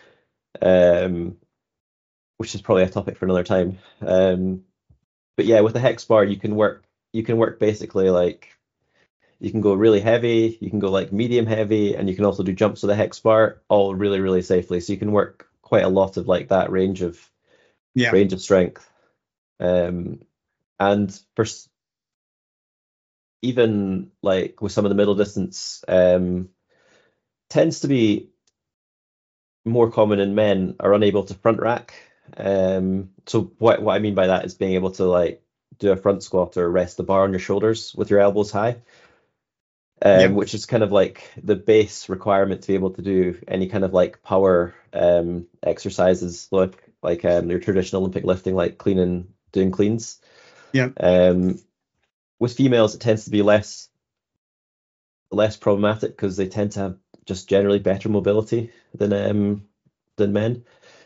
which is probably a topic for another time. But yeah, with the hex bar, you can work basically like, you can go really heavy, you can go like medium heavy, and you can also do jumps with the hex bar, all really, really safely. So you can work quite a lot of like that range of strength. And for even like with some of the middle distance, tends to be more common in men are unable to front rack. So what I mean by that is being able to like do a front squat or rest the bar on your shoulders with your elbows high, which is kind of like the base requirement to be able to do any kind of like power exercises, like your traditional Olympic lifting, like doing cleans. With females, it tends to be less problematic because they tend to have just generally better mobility than men.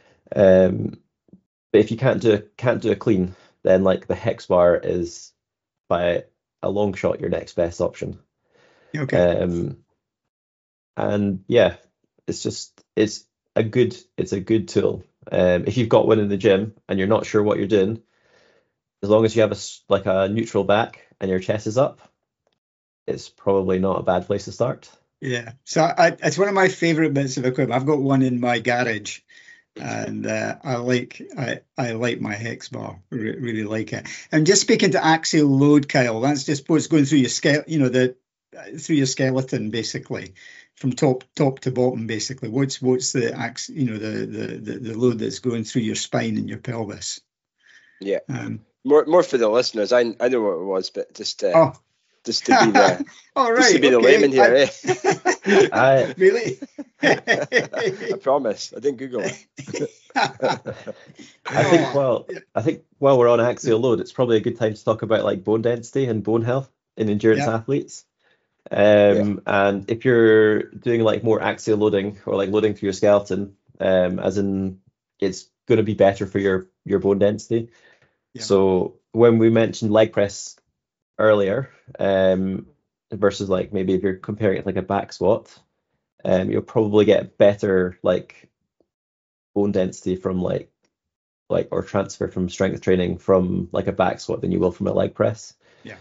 But if you can't do a clean, then like the hex bar is by a long shot your next best option. Okay. And yeah, it's a good tool. If you've got one in the gym and you're not sure what you're doing, as long as you have a neutral back and your chest is up, it's probably not a bad place to start. Yeah. So it's one of my favorite bits of equipment. I've got one in my garage, and I like my hex bar. Really like it. And just speaking to axial load, Kyle, that's just what's going through your through your skeleton, basically, from top to bottom. Basically, what's the the load that's going through your spine and your pelvis. Yeah. More for the listeners. I know what it was, but just to be the just to be the layman here. Really? I promise. I didn't Google it. I think while we're on axial load, it's probably a good time to talk about like bone density and bone health in endurance athletes. And if you're doing like more axial loading or like loading through your skeleton, as in it's going to be better for your bone density. So when we mentioned leg press earlier, versus like maybe if you're comparing it like a back squat, you'll probably get better like bone density from like or transfer from strength training from like a back squat than you will from a leg press. Yeah.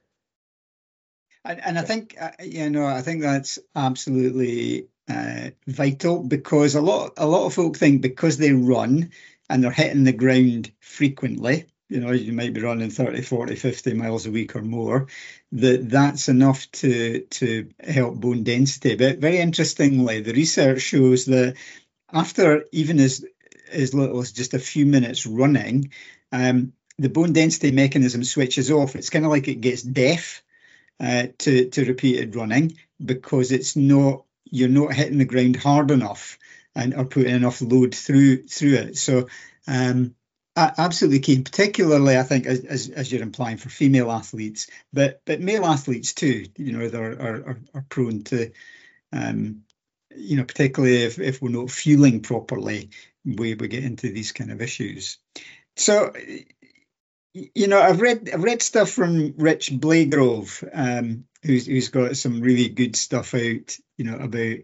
And I think I think that's absolutely vital, because a lot of folk think because they run and they're hitting the ground frequently, you might be running 30, 40, 50 miles a week or more, that's enough to help bone density. But very interestingly, the research shows that after even as little as just a few minutes running, the bone density mechanism switches off. It's kind of like it gets deaf to repeated running, because you're not hitting the ground hard enough and are putting enough load through it. So absolutely key, particularly I think as you're implying for female athletes, but male athletes too. Are prone to, particularly if we're not fueling properly, we get into these kind of issues. So, I've read stuff from Rich Blagrove, who's got some really good stuff out, about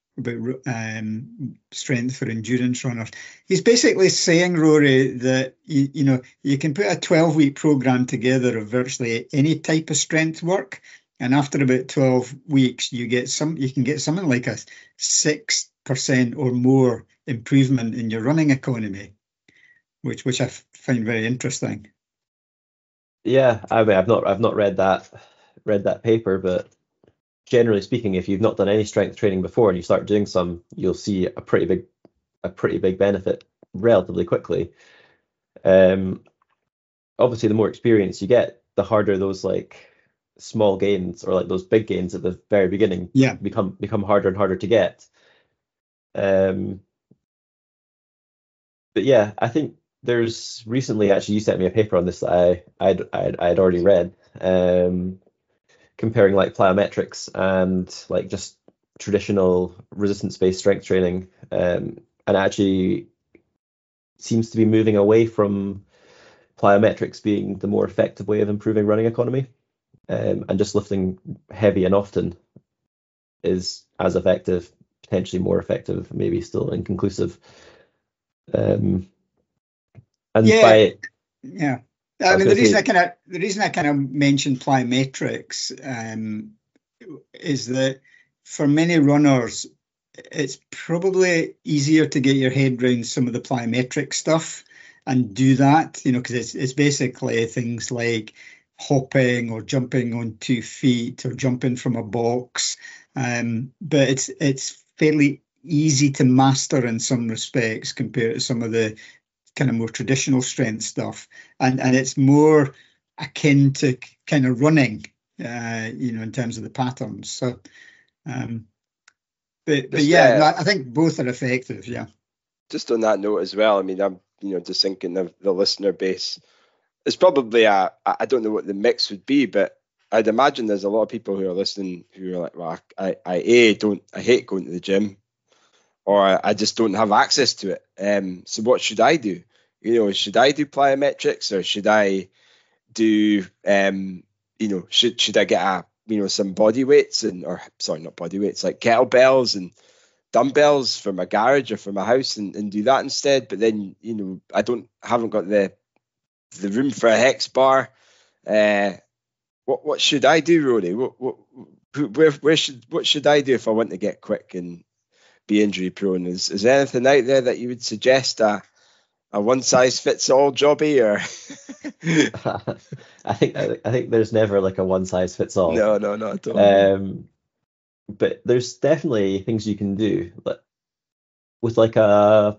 strength for endurance runners. He's basically saying, Rory, that you can put a 12-week program together of virtually any type of strength work, and after about 12 weeks, you can get something like a 6% or more improvement in your running economy, which I find very interesting. Yeah, I mean, I've not read that paper, but generally speaking, if you've not done any strength training before and you start doing some, you'll see a pretty big benefit relatively quickly. Obviously, the more experience you get, the harder those like small gains or like those big gains at the very beginning become harder and harder to get. But yeah, I think there's recently, actually, you sent me a paper on this that I'd already read, comparing like plyometrics and like just traditional resistance-based strength training, and actually seems to be moving away from plyometrics being the more effective way of improving running economy, and just lifting heavy and often is as effective, potentially more effective, maybe still inconclusive. I mean, the reason I kind of mentioned plyometrics is that for many runners, it's probably easier to get your head around some of the plyometric stuff and do that, because it's basically things like hopping or jumping on 2 feet or jumping from a box. But it's fairly easy to master in some respects compared to some of the kind of more traditional strength stuff, and it's more akin to kind of running, in terms of the patterns. So, I think both are effective. Yeah. Just on that note as well, I mean, I'm just thinking of the listener base. It's probably I don't know what the mix would be, but I'd imagine there's a lot of people who are listening who are like, well, I hate going to the gym, or I just don't have access to it. So what should I do? Should I do plyometrics, or should I do, should I get some body weights not body weights, like kettlebells and dumbbells from my garage or from my house and do that instead? But then, I haven't got the room for a hex bar. What should I do, Rory? What should I do if I want to get quick and be injury prone? Is there anything out there that you would suggest a one size fits all jobby, or? I think there's never like a one size fits all. No, not at all. But there's definitely things you can do, but with like I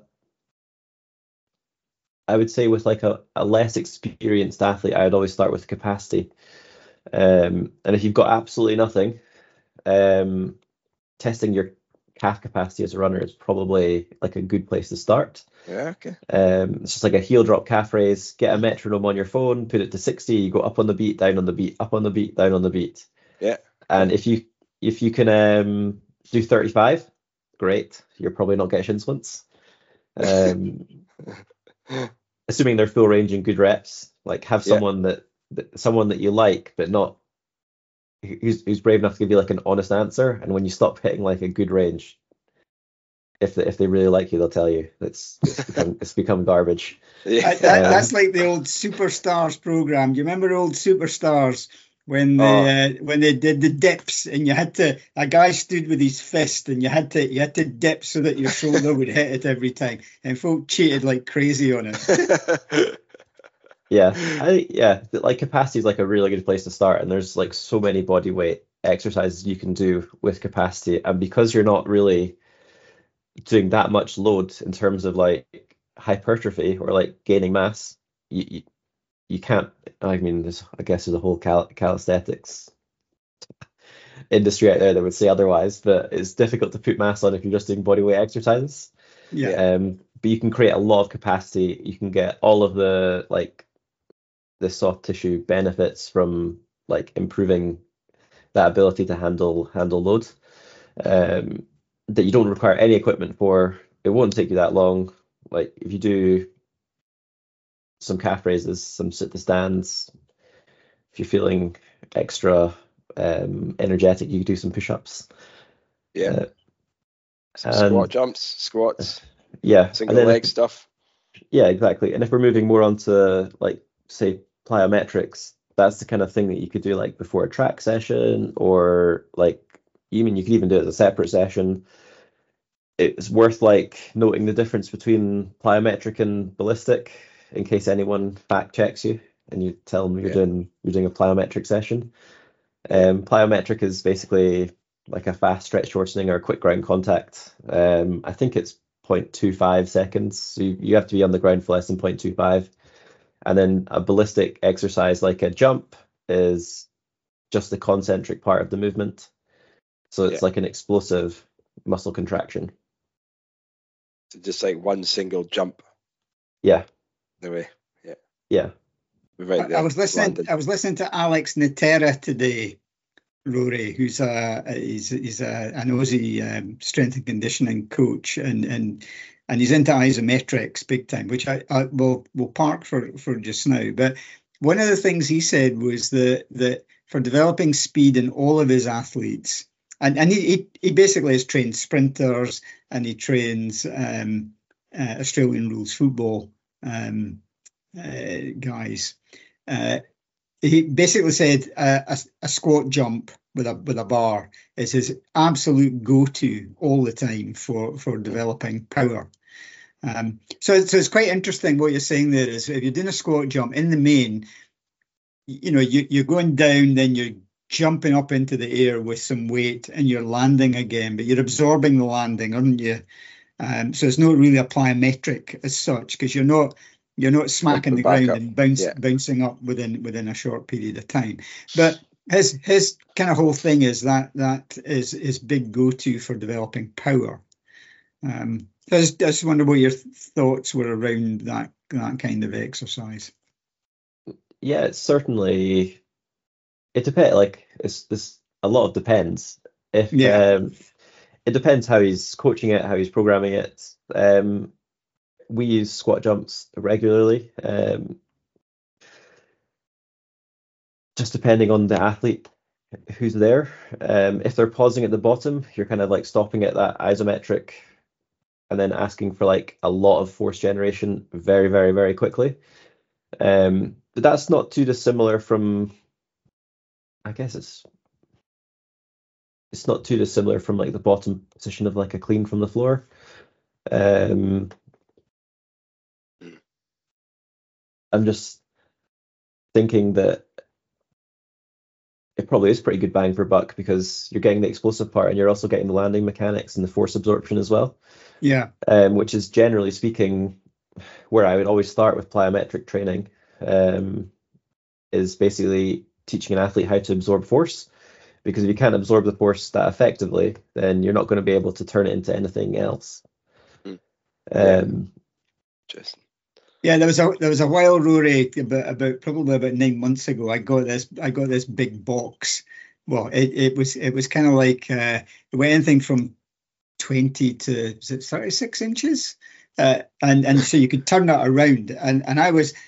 would say with like a less experienced athlete, I would always start with capacity. And if you've got absolutely nothing, testing your calf capacity as a runner is probably like a good place to start. Yeah, okay. It's just like a heel drop calf raise. Get a metronome on your phone, put it to 60. You go up on the beat, down on the beat, up on the beat, down on the beat. Yeah. And if you can do 35, great. You're probably not getting shin splints. Assuming they're full range and good reps, like have someone that you like, but not who's brave enough to give you like an honest answer. And when you stop hitting like a good range, if they really like you, they'll tell you it's become garbage. Yeah. That's like the old Superstars program. Do you remember old Superstars when they did the dips, and a guy stood with his fist, and you had to dip so that your shoulder would hit it every time, and folk cheated like crazy on it. Like capacity is like a really good place to start, and there's like so many body weight exercises you can do with capacity, and because you're not really doing that much load in terms of like hypertrophy or like gaining mass, you can't. I mean, I guess there's a whole calisthenics industry out there that would say otherwise, but it's difficult to put mass on if you're just doing body weight exercises. But you can create a lot of capacity. You can get all of the soft tissue benefits from like improving that ability to handle load, that you don't require any equipment for. It won't take you that long. Like if you do some calf raises, some sit to stands, if you're feeling extra energetic, you can do some push-ups. Some squat jumps, squats, single leg stuff. Yeah, exactly. And if we're moving more onto like say plyometrics, that's the kind of thing that you could do like before a track session, or like you could even do it as a separate session. It's worth like noting the difference between plyometric and ballistic in case anyone fact checks you and you tell them you're doing a plyometric session. Plyometric is basically like a fast stretch shortening or quick ground contact. I think it's 0.25 seconds. So you have to be on the ground for less than 0.25. And then a ballistic exercise like a jump is just the concentric part of the movement. So it's like an explosive muscle contraction. So just like one single jump. Yeah. The way. Yeah. Right there, I was listening to Alex Natera today, Rory, who's an Aussie strength and conditioning coach, and he's into isometrics big time, which I will park for just now. But one of the things he said was that for developing speed in all of his athletes, and he basically has trained sprinters, and he trains Australian rules football guys. He basically said a squat jump with a bar is his absolute go-to all the time for developing power. So it's quite interesting what you're saying there. Is if you're doing a squat jump in the main, you're going down, then you're jumping up into the air with some weight, and you're landing again, but you're absorbing the landing, aren't you? So it's not really a plyometric as such, because you're not smacking the ground and bouncing up within a short period of time. But his kind of whole thing is that is his big go-to for developing power. I just wonder what your thoughts were around that kind of exercise. Yeah, it's certainly. It depends. Like it's a lot of depends. It depends how he's coaching it, how he's programming it. We use squat jumps regularly, just depending on the athlete who's there. If they're pausing at the bottom, you're kind of like stopping at that isometric and then asking for like a lot of force generation very, very, very quickly. But that's not too dissimilar from, I guess it's not too dissimilar from like the bottom position of like a clean from the floor. I'm just thinking that it probably is pretty good bang for buck, because you're getting the explosive part and you're also getting the landing mechanics and the force absorption as well. Yeah. Which is generally speaking where I would always start with plyometric training, is basically teaching an athlete how to absorb force. Because if you can't absorb the force that effectively, then you're not going to be able to turn it into anything else. Interesting. Yeah, there was a while, Rory, probably about 9 months ago. I got this big box. Well, it was kind of like it went anything from 20 to 36 inches, and so you could turn that around. And I was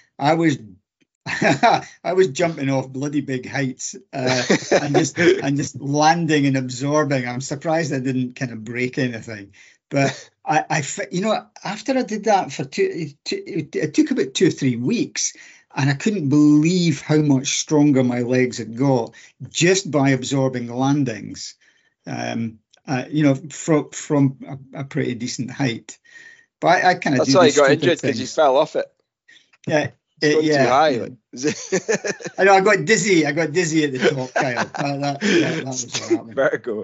I was jumping off bloody big heights and just landing and absorbing. I'm surprised I didn't kind of break anything. But I after I did that for it took about 2 or 3 weeks, and I couldn't believe how much stronger my legs had got just by absorbing the landings. From a pretty decent height. But I kind of that's why you got injured, because you fell off it. Yeah. Too high. Like. I know. I got dizzy at the top, Kyle. That was what happened. Vertigo.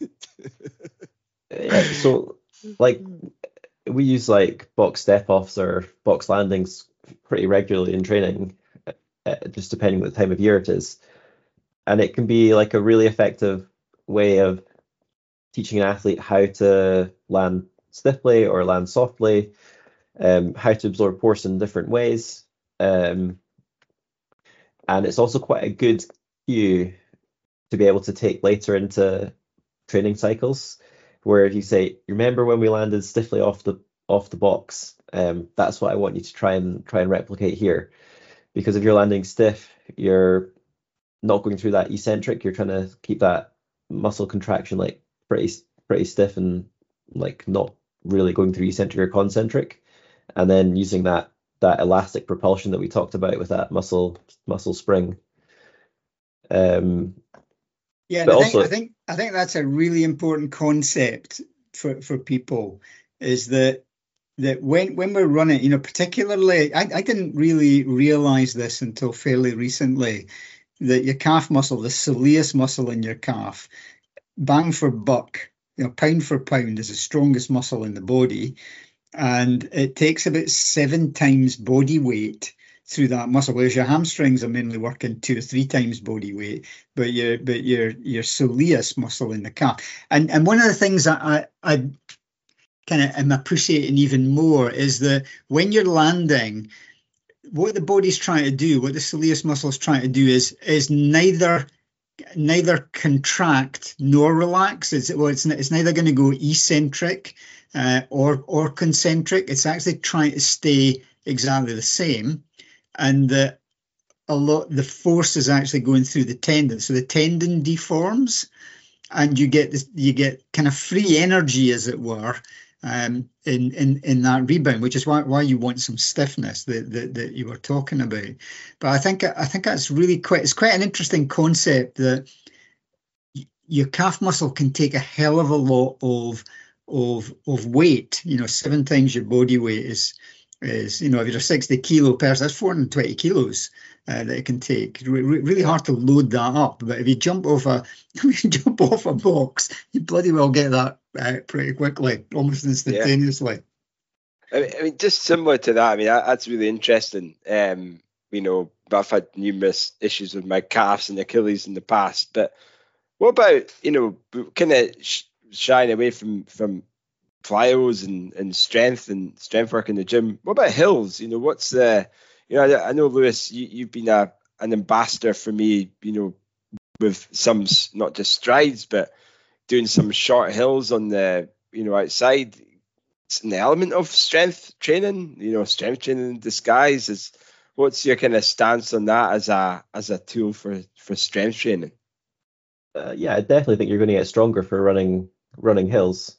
Yeah, so like we use like box step offs or box landings pretty regularly in training, just depending on the time of year it is, and it can be like a really effective way of teaching an athlete how to land stiffly or land softly, how to absorb force in different ways. And it's also quite a good cue to be able to take later into training cycles, where if you say, remember when we landed stiffly off the box, that's what I want you to try and replicate here. Because if you're landing stiff, you're not going through that eccentric, you're trying to keep that muscle contraction like pretty stiff and like not really going through eccentric or concentric, and then using that elastic propulsion that we talked about with that muscle spring. Yeah, but I think that's a really important concept for people, is that when we're running, particularly, I didn't really realize this until fairly recently, that your calf muscle, the soleus muscle in your calf, bang for buck, pound for pound, is the strongest muscle in the body, and it takes about 7 times body weight through that muscle, whereas your hamstrings are mainly working 2 or 3 times body weight, but your soleus muscle in the calf. And one of the things that I kind of am appreciating even more is that when you're landing, what the body's trying to do, what the soleus muscle is trying to do is neither contract nor relax. It's neither going to go eccentric or concentric. It's actually trying to stay exactly the same, and the force is actually going through the tendon. So the tendon deforms, and you get kind of free energy, as it were, in that rebound, which is why you want some stiffness that you were talking about. But I think that's really it's quite an interesting concept, that your calf muscle can take a hell of a lot of weight. 7 times your body weight is if you're a 60 kilo person, that's 420 kilos that it can take. Really hard to load that up. But if you jump off a box, you bloody well get that pretty quickly, almost instantaneously. Yeah. I mean, just similar to that. I mean, that's really interesting. But I've had numerous issues with my calves and Achilles in the past. But what about kind of shying away from plyos and strength work in the gym? What about hills? What's the I know, Lewis, you've been an ambassador for me, with some, not just strides, but doing some short hills on the, outside. It's an element of strength training, strength training in disguise. What's your kind of stance on that as a tool for strength training? Yeah, I definitely think you're going to get stronger for running hills.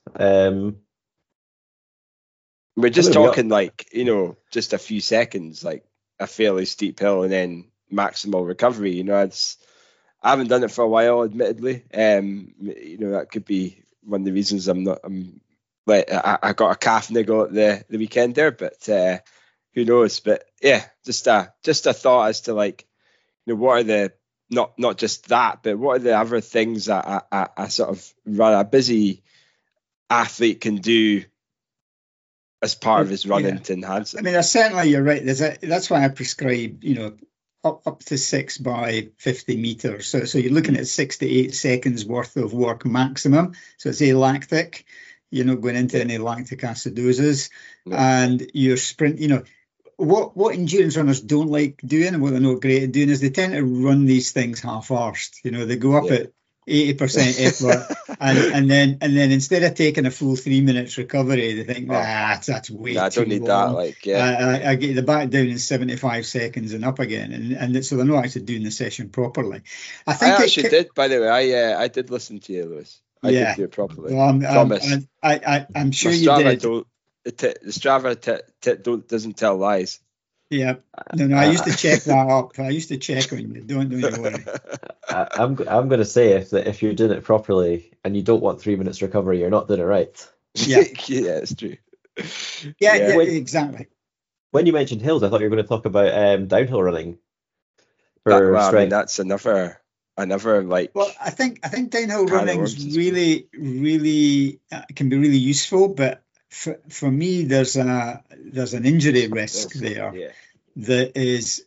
We're just talking just a few seconds, like a fairly steep hill and then maximal recovery. I haven't done it for a while, admittedly. That could be one of the reasons I got a calf niggle at the weekend there, but who knows? But yeah, just a thought as to what are the not just that, but what are the other things that a sort of a busy athlete can do as part of his running to enhance it? I mean, certainly you're right. That's why I prescribe, up to 6 by 50 meters. So you're looking at 6 to 8 seconds worth of work maximum. So it's alactic. You're not going into any lactic acidosis, and your sprint. What endurance runners don't like doing, and what they're not great at doing, is they tend to run these things half-arsed. They go up at 80% effort, and then instead of taking a full 3 minutes recovery, they think that's way too long. I don't need that. I get the back down in 75 seconds and up again, and so they're not actually doing the session properly. I actually did, by the way. I did listen to you, Lewis. I did do it properly. Well, promise. I'm sure you did. The Strava doesn't tell lies. Yeah, no, I used to check that up. I used to check on you. Don't you worry. I'm going to say if you're doing it properly and you don't want 3 minutes recovery, you're not doing it right. Yeah, yeah, it's true. Yeah, exactly. When you mentioned hills, I thought you were going to talk about downhill running for strength. I mean, that's another like. Well, I think downhill running's really can be really useful, but for me, there's an injury risk there that is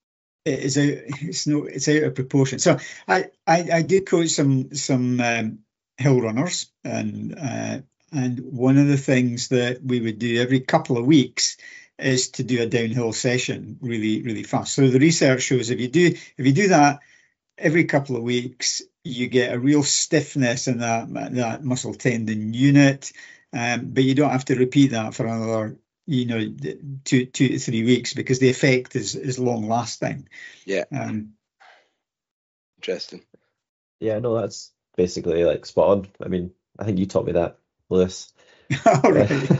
it's out of proportion. So I do coach some hill runners, and one of the things that we would do every couple of weeks is to do a downhill session really fast. So the research shows if you do that every couple of weeks, you get a real stiffness in that muscle tendon unit, but you don't have to repeat that for another 2 to 3 weeks because the effect is long lasting. Yeah. Interesting. Yeah, no, that's basically like spot on. I mean, I think you taught me that, Lewis. All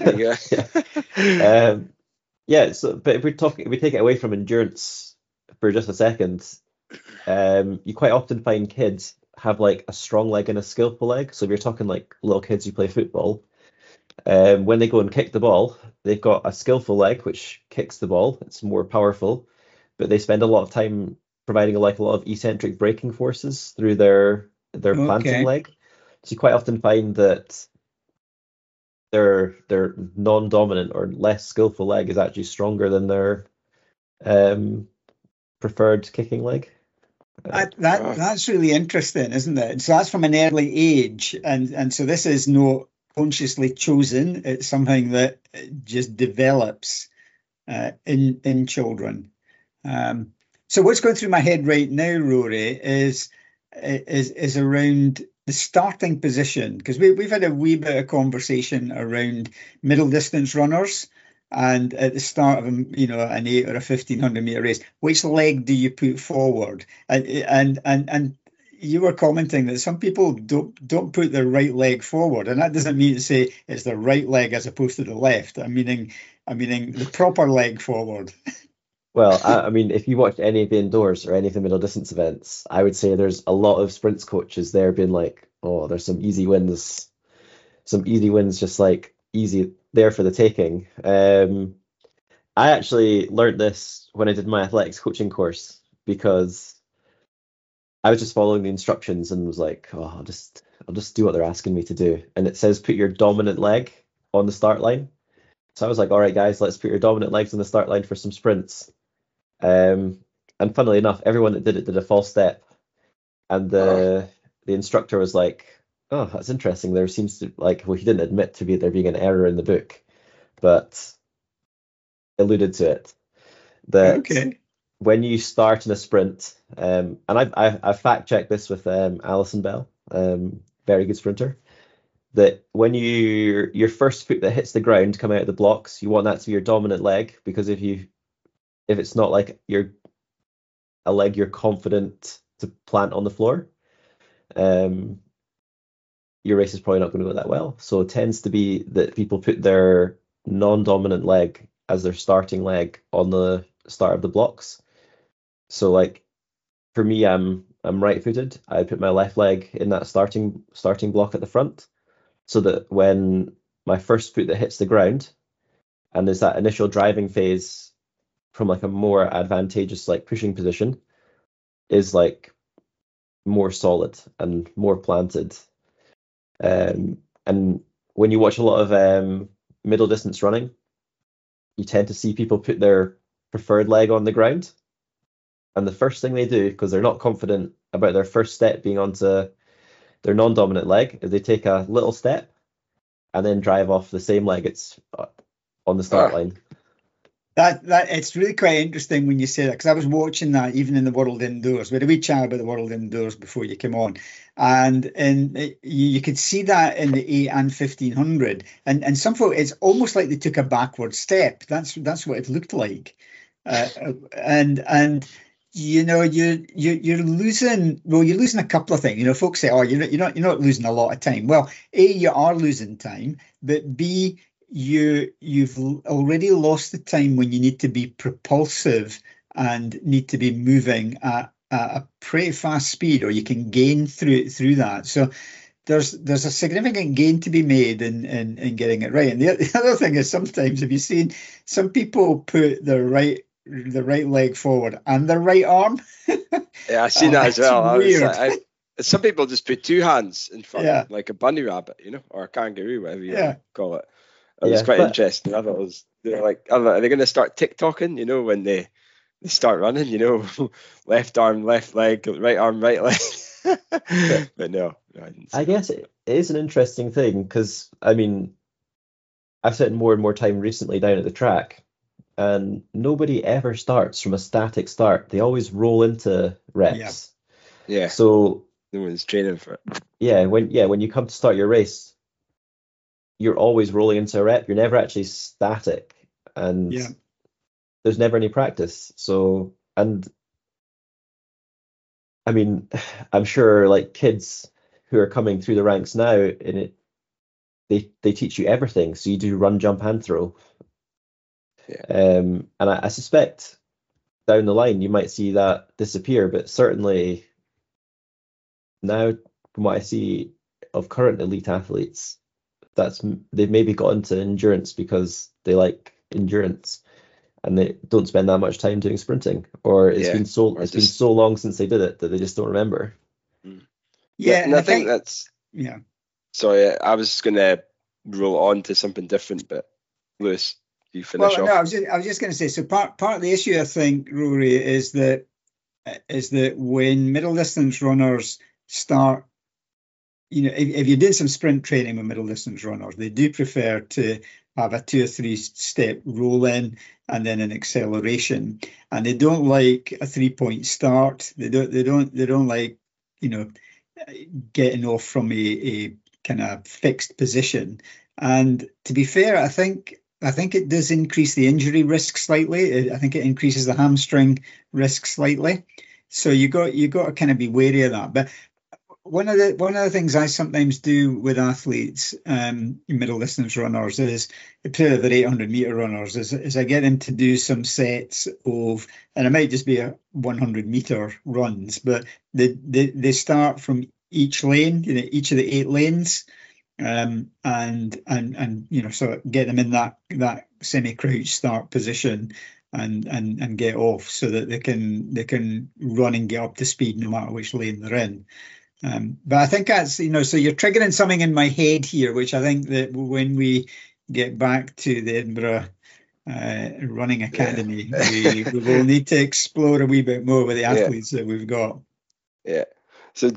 right. Yeah. So, but if we take it away from endurance for just a second, you quite often find kids have like a strong leg and a skillful leg. So if you're talking like little kids who play football, when they go and kick the ball, they've got a skillful leg which kicks the ball. It's more powerful, but they spend a lot of time providing a lot of eccentric braking forces through their planting leg. So you quite often find that their non-dominant or less skillful leg is actually stronger than their preferred kicking leg. That's really interesting, isn't it? So that's from an early age, and so this is not consciously chosen. It's something that just develops in children. So what's going through my head right now, Rory, is around the starting position, because we've had a wee bit of conversation around middle distance runners, and at the start of an 8 or a 1500 meter race, which leg do you put forward? And you were commenting that some people don't put their right leg forward, and that doesn't mean to say it's the right leg as opposed to the left. I'm meaning the proper leg forward. Well, I mean, if you watch any of the indoors or any of the middle distance events, I would say there's a lot of sprints coaches there being like, oh, there's some easy wins, just like easy there for the taking. I actually learned this when I did my athletics coaching course because I was just following the instructions and was like, oh, I'll just do what they're asking me to do. And it says put your dominant leg on the start line. So I was like, all right, guys, let's put your dominant legs on the start line for some sprints. And funnily enough, everyone that did it did a false step. And the instructor was like, oh, that's interesting. There seems to he didn't admit to there being an error in the book, but alluded to it. That when you start in a sprint, and I fact checked this with Alison Bell, very good sprinter, that when your first foot that hits the ground come out of the blocks, you want that to be your dominant leg, because if it's not like a leg you're confident to plant on the floor, your race is probably not going to go that well. So it tends to be that people put their non-dominant leg as their starting leg on the start of the blocks. So like for me, I'm right-footed. I put my left leg in that starting block at the front, so that when my first foot that hits the ground and there's that initial driving phase from like a more advantageous like pushing position is like more solid and more planted. And when you watch a lot of middle distance running, you tend to see people put their preferred leg on the ground, and the first thing they do, because they're not confident about their first step being onto their non-dominant leg, is they take a little step and then drive off the same leg it's on the start line. That it's really quite interesting when you say that, because I was watching that even in the World Indoors. We had a wee chat about the World Indoors before you came on, and you could see that in the 8 and 1500, and some folk, it's almost like they took a backward step. That's what it looked like, and you're losing. Well, you're losing a couple of things. Folks say, oh, you're not losing a lot of time. Well, A, you are losing time, but B, you've already lost the time when you need to be propulsive and need to be moving at a pretty fast speed, or you can gain through that. So there's a significant gain to be made in getting it right. And the other thing is, sometimes, have you seen some people put the right leg forward and their right arm? Yeah, I've seen that as well. Weird. Some people just put two hands in front, like a bunny rabbit, or a kangaroo, whatever you call it. It was quite interesting. I thought it was, are they going to start TikToking, when they start running, left arm, left leg, right arm, right leg. But no, I guess it is an interesting thing, because I've spent more and more time recently down at the track, and nobody ever starts from a static start. They always roll into reps. Yeah. So no one's training for it. Yeah, when you come to start your race, you're always rolling into a rep. You're never actually static, and there's never any practice. So, and I'm sure like kids who are coming through the ranks now in it, they teach you everything. So you do run, jump, and throw. Yeah. And I suspect down the line you might see that disappear, but certainly now, from what I see of current elite athletes, they've maybe got into endurance because they like endurance, and they don't spend that much time doing sprinting, or it's been so long since they did it that they just don't remember. Yeah, and I think that's Sorry, I was just going to roll on to something different, but Lewis, you finish off. No, I was just going to say. So part of the issue, I think, Rory, is that when middle distance runners start, if you did some sprint training with middle distance runners, they do prefer to have a 2 or 3 step roll in and then an acceleration, and they don't like a 3-point start. They don't like getting off from a kind of fixed position. And to be fair, I think it does increase the injury risk slightly. I think it increases the hamstring risk slightly. So you got to kind of be wary of that. But one of the things I sometimes do with athletes, middle distance runners, is particularly the 800 meter runners, is I get them to do some sets of, and it might just be a 100 meter runs, but they start from each lane, each of the 8 lanes, and so get them in that semi-crouch start position and get off, so that they can run and get up to speed no matter which lane they're in. But I think that's, so you're triggering something in my head here, which I think that when we get back to the Edinburgh Running Academy, we will need to explore a wee bit more with the athletes that we've got. Yeah. So,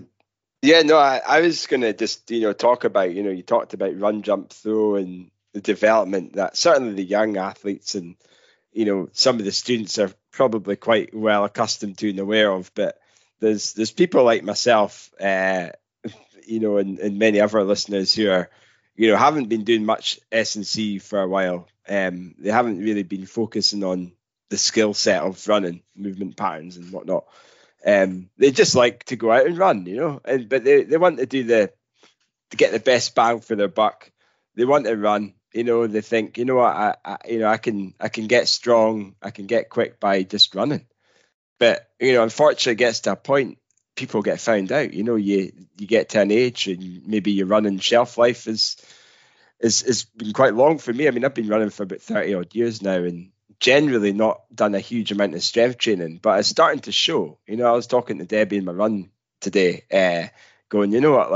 I was going to just, talk about, you talked about run, jump, throw, and the development that certainly the young athletes and, some of the students are probably quite well accustomed to and aware of, but there's people like myself, and many other listeners who are, haven't been doing much S&C for a while. They haven't really been focusing on the skill set of running, movement patterns and whatnot. They just like to go out and run, but they want to to get the best bang for their buck. They want to run, they think, I can get strong, I can get quick by just running. But, unfortunately, it gets to a point, people get found out. You get to an age and maybe your running shelf life is been quite long for me. I've been running for about 30 odd years now and generally not done a huge amount of strength training, but it's starting to show. I was talking to Debbie in my run today, going,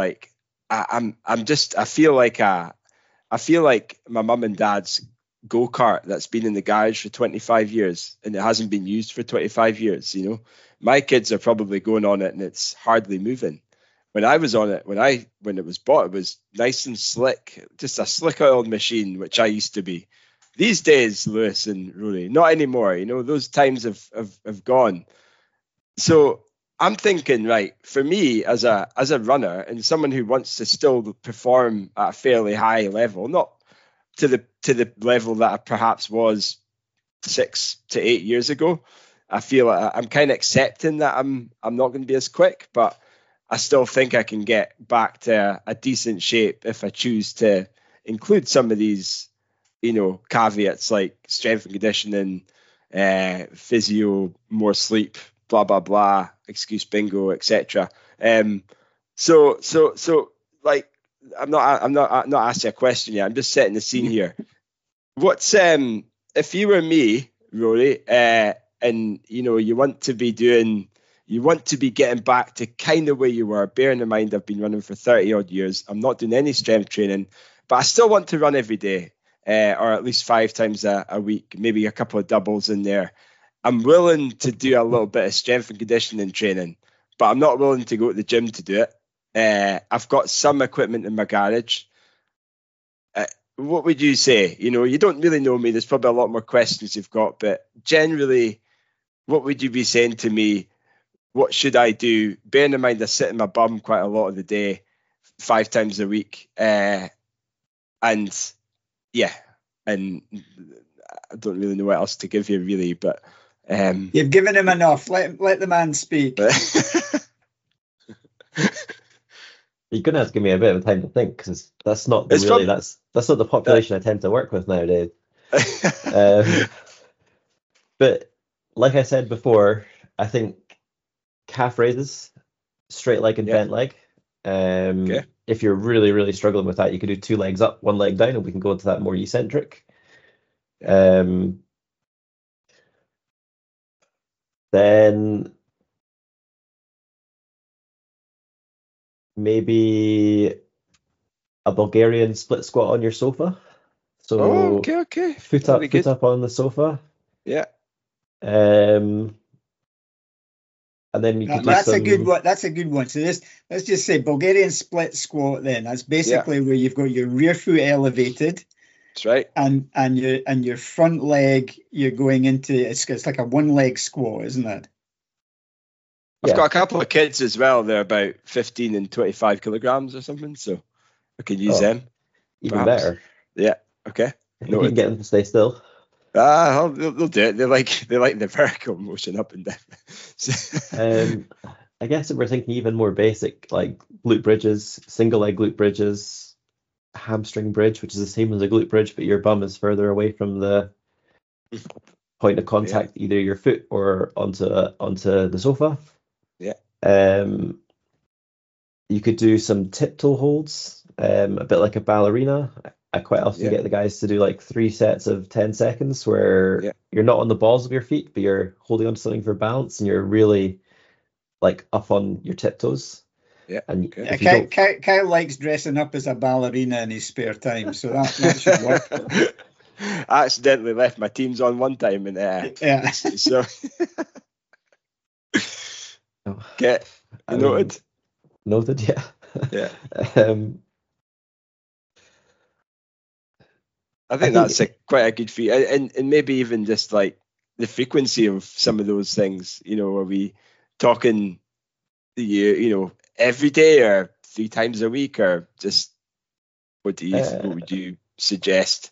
I feel like my mum and dad's go-kart that's been in the garage for 25 years and it hasn't been used for 25 years. My kids are probably going on it and it's hardly moving. When I was on it, when it was bought, it was nice and slick, just a slick oiled machine, which I used to be. These days, Lewis and Rory, not anymore. Those times have gone. So I'm thinking, right, for me as a runner and someone who wants to still perform at a fairly high level, not to the level that I perhaps was 6 to 8 years ago. I feel I'm kind of accepting that I'm not going to be as quick, but I still think I can get back to a decent shape if I choose to include some of these, caveats like strength and conditioning, physio, more sleep, blah blah blah, excuse bingo, etc. So like, I'm not asking a question yet. I'm just setting the scene here. What's if you were me, Rory, and you want to be getting back to kind of where you were, bearing in mind I've been running for 30 odd years. I'm not doing any strength training, but I still want to run every day, or at least 5 times a week, maybe a couple of doubles in there. I'm willing to do a little bit of strength and conditioning training, but I'm not willing to go to the gym to do it. I've got some equipment in my garage. What would you say? You don't really know me. There's probably a lot more questions you've got, but generally, what would you be saying to me? What should I do? Bearing in mind I sit in my bum quite a lot of the day, 5 times a week. And I don't really know what else to give you, really, but you've given him enough. Let the man speak. You're gonna have to give me a bit of time to think, because that's not that's not the population I tend to work with nowadays. But like I said before, I think calf raises, straight leg and bent leg. If you're really, really struggling with that, you could do 2 legs up, 1 leg down, and we can go into that more eccentric. Then maybe a Bulgarian split squat on your sofa. So okay. Foot up on the sofa. Yeah. And then you can that's a good one. That's a good one. So let's just say Bulgarian split squat. Then that's basically where you've got your rear foot elevated. That's right. And your front leg, you're going into it's like a 1 leg squat, isn't it? I've got a couple of kids as well. They're about 15 and 25 kilograms or something, so I can use them. Even better. Yeah. Okay. You can get them to stay still. They'll do it. They like the vertical motion up and down. I guess if we're thinking even more basic, like glute bridges, single leg glute bridges, hamstring bridge, which is the same as a glute bridge, but your bum is further away from the point of contact, either your foot or onto the sofa. You could do some tiptoe holds, a bit like a ballerina. I quite often get the guys to do like 3 sets of 10 seconds where you're not on the balls of your feet, but you're holding onto something for balance, and you're really like up on your tiptoes. And Kyle likes dressing up as a ballerina in his spare time, so that should work. I accidentally left my teams on one time, and so get noted. Noted, yeah. I think that's quite a good feat, and maybe even just like the frequency of some of those things. Are we talking every day or 3 times a week, or just what would you suggest?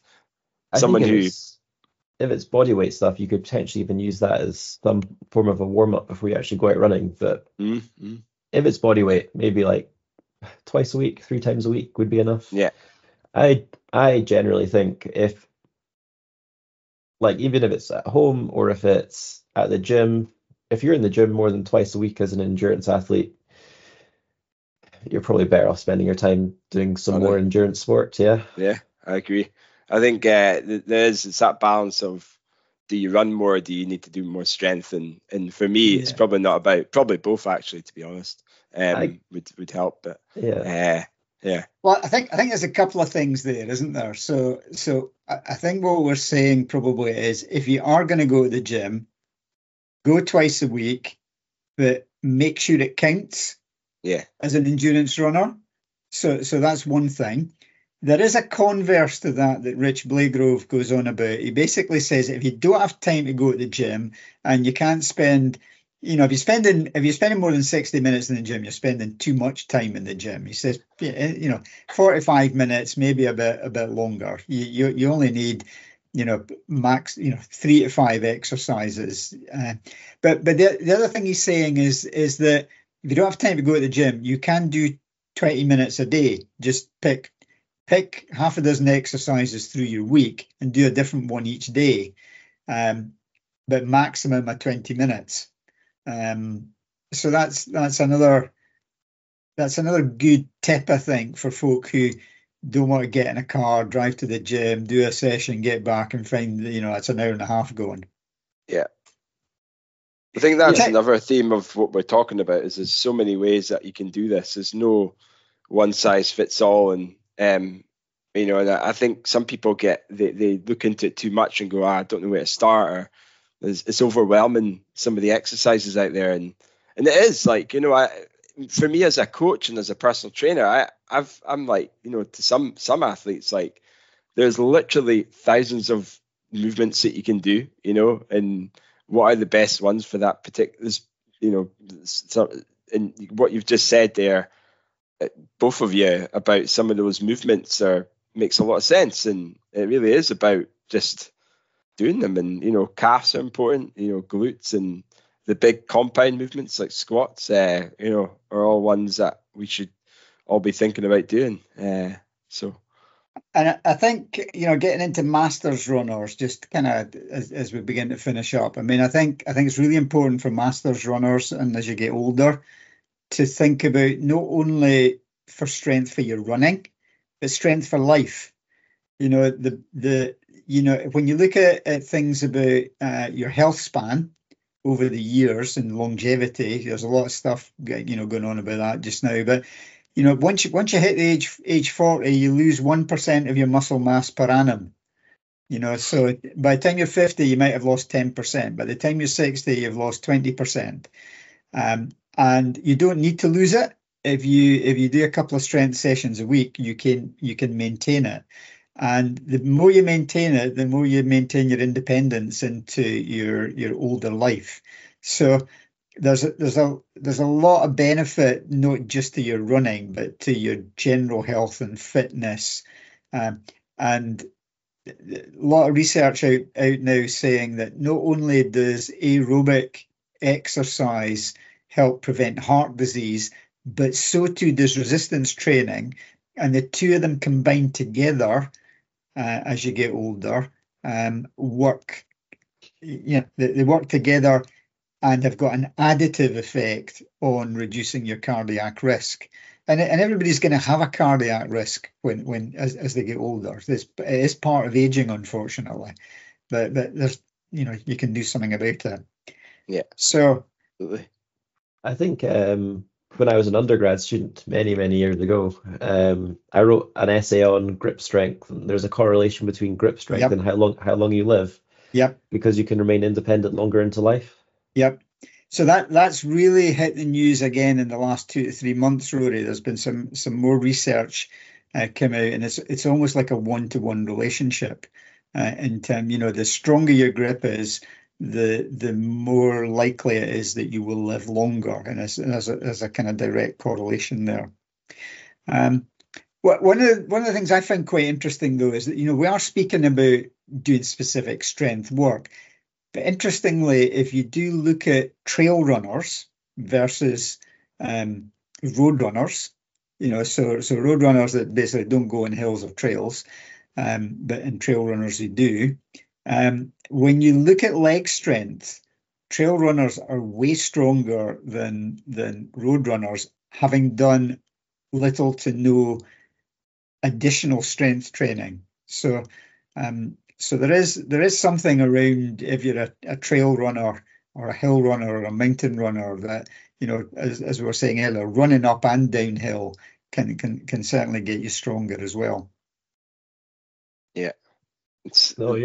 If it's body weight stuff, you could potentially even use that as some form of a warm up before you actually go out running. But if it's body weight, maybe like twice a week, 3 times a week would be enough. Yeah. I generally think if, like, even if it's at home or if it's at the gym, if you're in the gym more than twice a week as an endurance athlete, you're probably better off spending your time doing some more endurance sport. Yeah, I agree. I think it's that balance of, do you run more, or do you need to do more strength? And for me, it's probably not about, probably both actually, to be honest. Would help, but Well, I think there's a couple of things there, isn't there? So I think what we're saying probably is, if you are going to go to the gym, go twice a week, but make sure it counts. As an endurance runner. So that's one thing. There is a converse to that Rich Blagrove goes on about. He basically says, if you don't have time to go to the gym and you can't spend, if you're spending more than 60 minutes in the gym, you're spending too much time in the gym. He says, 45 minutes, maybe a bit longer. You only need, max, 3 to 5 exercises. But the other thing he's saying is that if you don't have time to go to the gym, you can do 20 minutes a day. Just pick half a dozen exercises through your week and do a different one each day, but maximum of 20 minutes. So that's another that's another good tip, I think, for folk who don't want to get in a car, drive to the gym, do a session, get back and find, it's an hour and a half going. Yeah. I think that's another theme of what we're talking about is there's so many ways that you can do this. There's no one size fits all. And, and I think some people they look into it too much and go, I don't know where to start, or it's overwhelming, some of the exercises out there. And it is like, for me as a coach and as a personal trainer, I'm like, to some athletes, like there's literally thousands of movements that you can do, and what are the best ones for that particular, and what you've just said there, both of you, about some of those movements makes a lot of sense. And it really is about just doing them. And, calves are important, glutes and the big compound movements like squats, are all ones that we should all be thinking about doing. And I think, getting into masters runners, just kind of as we begin to finish up, I think it's really important for masters runners, and as you get older, to think about not only for strength for your running, but strength for life. When you look at things about your health span over the years and longevity, there's a lot of stuff going on about that just now. But once you hit the age 40, you lose 1% of your muscle mass per annum. So by the time you're 50, you might have lost 10%. By the time you're 60, you've lost 20%. And you don't need to lose it. If you do a couple of strength sessions a week, you can maintain it. And the more you maintain it, the more you maintain your independence into your older life. So there's a lot of benefit, not just to your running, but to your general health and fitness. And a lot of research out now saying that not only does aerobic exercise help prevent heart disease, but so too does resistance training. And the two of them combined together as you get older work. They work together and have got an additive effect on reducing your cardiac risk. And everybody's going to have a cardiac risk as they get older. It is part of aging, unfortunately. But there's you can do something about it. Yeah. So I think when I was an undergrad student many, many years ago, I wrote an essay on grip strength. And there's a correlation between grip strength and how long you live. Yep. Because you can remain independent longer into life. Yep. So that's really hit the news again in the last 2 to 3 months, Rory. There's been some more research come out, and it's almost like a one-to-one relationship. In terms, the stronger your grip is, the more likely it is that you will live longer, and there's a kind of direct correlation there. One of the things I find quite interesting, though, is that we are speaking about doing specific strength work. But interestingly, if you do look at trail runners versus road runners, so road runners that basically don't go in hills or trails, but in trail runners who do. When you look at leg strength, trail runners are way stronger than road runners, having done little to no additional strength training. So there is something around, if you're a trail runner or a hill runner or a mountain runner, that as we were saying earlier, running up and downhill can certainly get you stronger as well. Yeah. Go,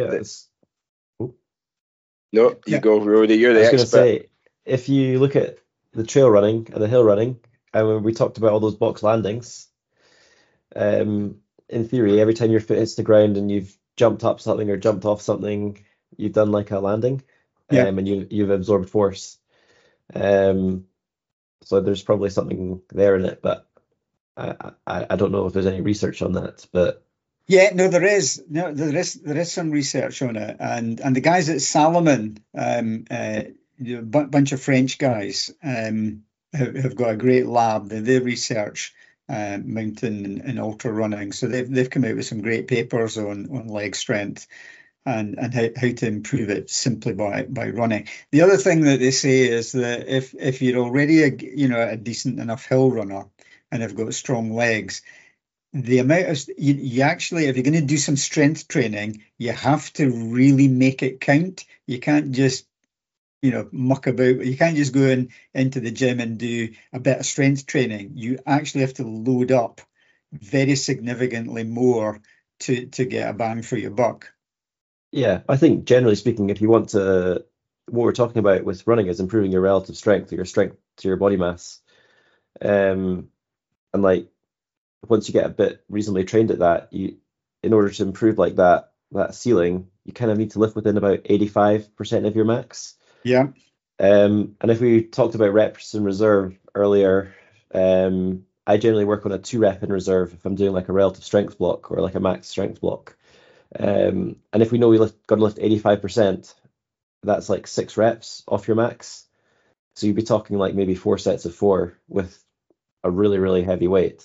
Rudy. You're the expert. I was going to say, if you look at the trail running and the hill running, and we talked about all those box landings, in theory, every time your foot hits the ground and you've jumped up something or jumped off something, you've done like a landing, and you've absorbed force. So there's probably something there in it, but I don't know if there's any research on that. But there is some research on it, and the guys at Salomon, a bunch of French guys, have got a great lab. They research mountain and ultra running, so they've come out with some great papers on leg strength and how to improve it simply by running. The other thing that they say is that if you're already a decent enough hill runner, and have got strong legs, the amount of you actually, if you're going to do some strength training, you have to really make it count. You can't just muck about. You can't just go into the gym and do a bit of strength training. You actually have to load up very significantly more to get a bang for your buck. Yeah, I think generally speaking, if you want to, what we're talking about with running is improving your relative strength, or your strength to your body mass. And like, once you get a bit reasonably trained at that, in order to improve like that ceiling, you kind of need to lift within about 85% of your max. Yeah. And if we talked about reps in reserve earlier, I generally work on a 2-rep in reserve if I'm doing like a relative strength block or like a max strength block. And if we know got to lift 85%, that's like 6 reps off your max. So you'd be talking like maybe 4 sets of 4 with a really, really heavy weight.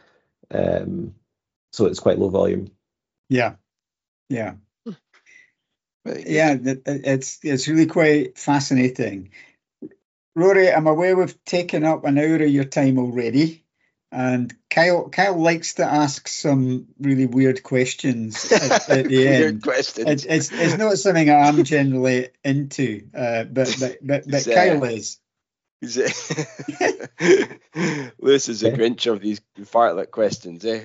So it's quite low volume. Yeah. It's really quite fascinating. Rory, I'm aware we've taken up an hour of your time already, and Kyle likes to ask some really weird questions at the end. Weird questions. It's not something I'm generally into, but Kyle is. Lewis is a Grinch of these fartlek questions, eh?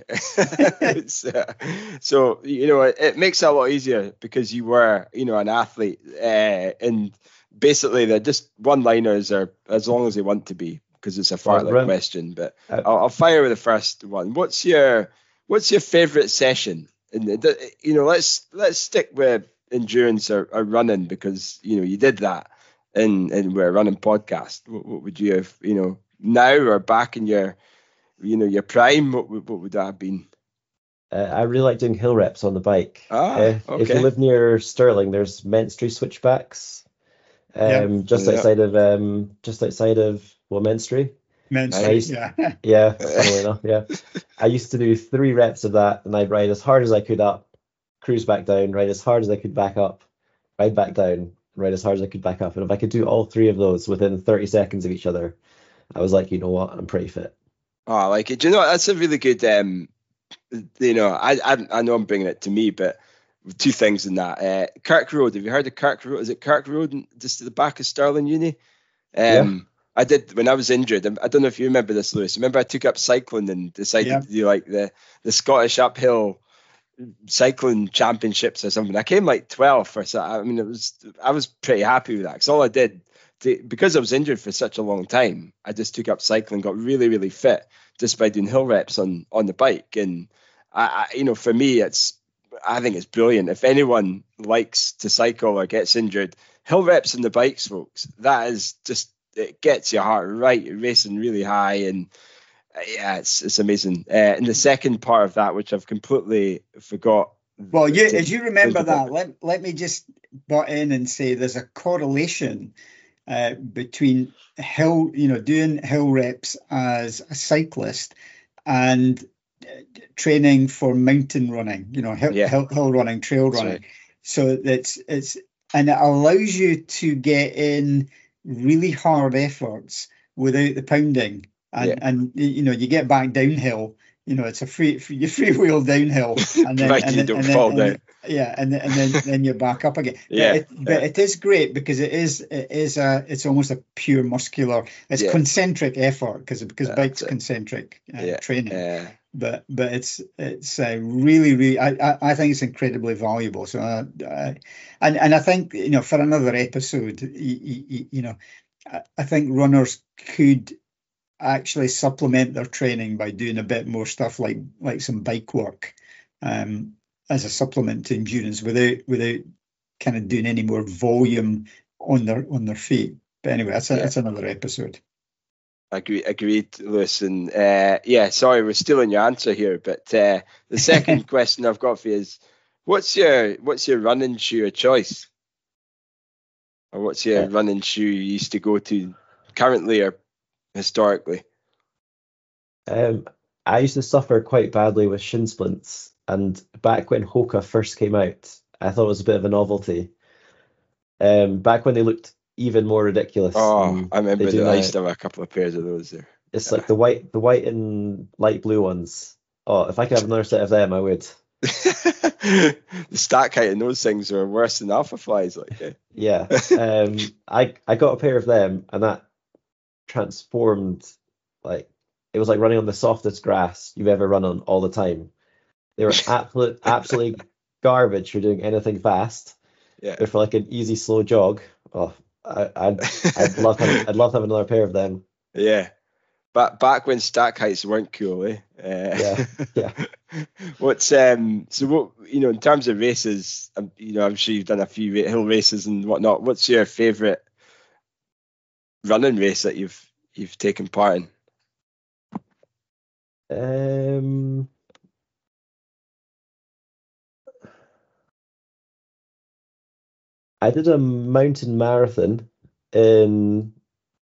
So it makes it a lot easier because you were, an athlete, and basically they're just one-liners are as long as they want to be because it's a fartlek question. But I'll fire with the first one. What's your favorite session? And let's stick with endurance or running because you did that. And we're running podcast. What would you have, now or back in your prime? What would that have been? I really like doing hill reps on the bike. Okay. If you live near Stirling, there's Menstrie switchbacks, just outside of Menstrie. Menstrie, yeah. Funnily enough, yeah. I used to do 3 reps of that, and I'd ride as hard as I could up, cruise back down, ride as hard as I could back up, ride back down, ride as hard as I could back up. And if I could do all 3 of those within 30 seconds of each other, I was like, you know what, I'm pretty fit. Oh, I like it. Do you know what? That's a really good, I know I'm bringing it to me, but 2 things in that. Kirk Road, have you heard of Kirk Road? Is it Kirk Road, just at the back of Stirling Uni? I did when I was injured. I don't know if you remember this, Lewis. Remember I took up cycling and decided to do like the Scottish uphill cycling championships or something. I came like 12th or so. I mean, I was pretty happy with that because all I did because I was injured for such a long time, I just took up cycling, got really, really fit just by doing hill reps on the bike. And I for me, I think it's brilliant. If anyone likes to cycle or gets injured, hill reps on the bikes, folks, that is just, it gets your heart right. You're racing really high, and it's amazing. And the second part of that, which I've completely forgot. Well, as you remember that, let me just butt in and say there's a correlation between doing hill reps as a cyclist and training for mountain running, hill running, trail running. Right. So and it allows you to get in really hard efforts without the pounding, and you get back downhill. It's a freewheel downhill, and then don't fall down. Then you're back up again. But it is great because it's almost a pure muscular. It's concentric effort because bike's concentric training. But it's really, really, I think it's incredibly valuable. So and I think for another episode, I think runners could actually supplement their training by doing a bit more stuff like some bike work as a supplement to endurance without kind of doing any more volume on their feet. But anyway, that's another episode. Agreed, Lewis. And sorry, we're stealing your answer here, but the second question I've got for you is, what's your running shoe of choice, or what's your running shoe you used to go to currently or historically? I used to suffer quite badly with shin splints, and back when Hoka first came out, I thought it was a bit of a novelty. Back when they looked even more ridiculous. Oh, I remember that. I used to have a couple of pairs of those there. It's like the white and light blue ones. Oh, if I could have another set of them, I would. The stack height in those things are worse than alpha flies. Like, yeah. I got a pair of them, and that transformed. Like, it was like running on the softest grass you've ever run on all the time. They were absolutely garbage for doing anything fast. Yeah. But for like an easy, slow jog, oh, I'd love to have another pair of them. Yeah. But back when stack heights weren't cool, eh? Yeah. What's so what in terms of races? I'm sure you've done a few hill races and whatnot. What's your favourite running race that you've taken part in? I did a mountain marathon in.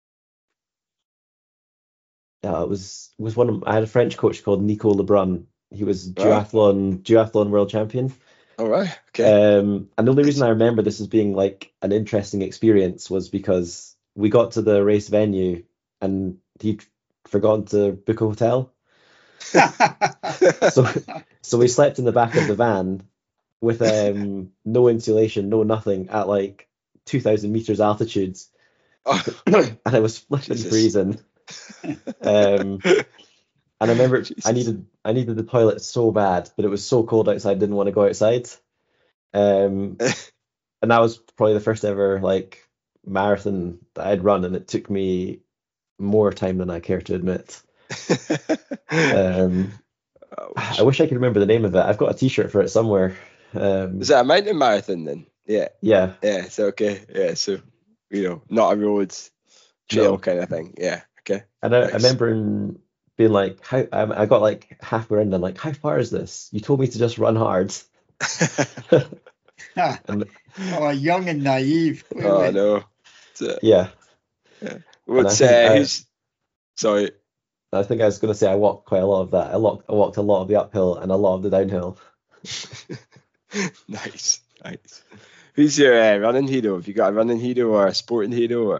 It was I had a French coach called Nico Lebrun. He was duathlon world champion. All right. Okay. And the only reason I remember this as being like an interesting experience was because we got to the race venue and he'd forgotten to book a hotel. so we slept in the back of the van with no insulation, no nothing, at like 2,000 meters altitudes. And I was flipping freezing. And I remember I needed the toilet so bad, but it was so cold outside I didn't want to go outside. And that was probably the first ever like marathon that I'd run, and it took me more time than I care to admit. I wish I could remember the name of it. I've got a t-shirt for it somewhere. Is that a mountain marathon then? Yeah. Yeah. So okay. Yeah. So not a roads trail kind of thing. Yeah. Okay. And I remember being like, how I got like halfway around and like, how far is this? You told me to just run hard. Young and naive. Oh no. Yeah. What's who's? Sorry. I think I was going to say I walked quite a lot of that. I walked a lot of the uphill and a lot of the downhill. Nice. Who's your running hero? Have you got a running hero or a sporting hero?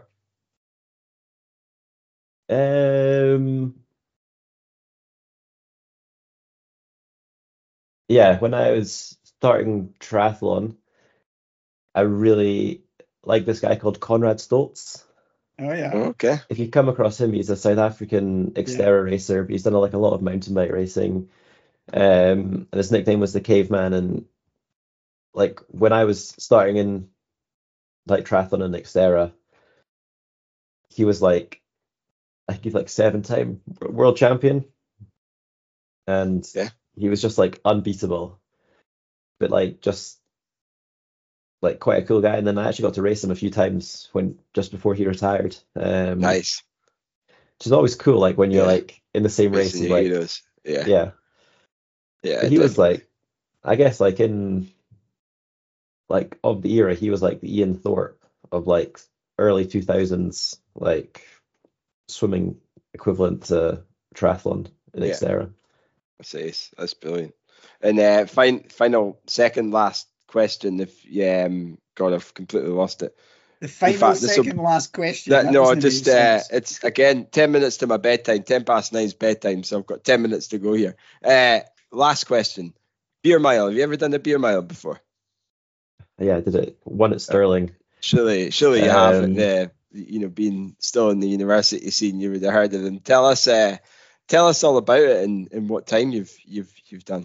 Yeah, when I was starting triathlon, I really like this guy called Conrad Stoltz. Oh yeah. Okay. If you come across him, he's a South African Xterra racer. He's done like a lot of mountain bike racing. And his nickname was the Caveman. And like when I was starting in like triathlon and Xterra, he was like, I think he's like 7-time world champion. And he was just like unbeatable. But like just like quite a cool guy. And then I actually got to race him a few times just before he retired. Nice. Which is always cool, like when you're like in the same race as like heroes. Yeah. But he was like, I guess like in like of the era, he was like the Ian Thorpe of like early 2000s like swimming equivalent to triathlon in Xterra. That's brilliant. And final second last question, if God, I've completely lost it. The final last question. It's again 10 minutes to my bedtime. 9:10 bedtime, so I've got 10 minutes to go here. Last question. Beer mile. Have you ever done a beer mile before? Yeah, I did it. One at Stirling. Surely you have. Being still in the university scene, you would have heard of them. Tell us all about it and what time you've done.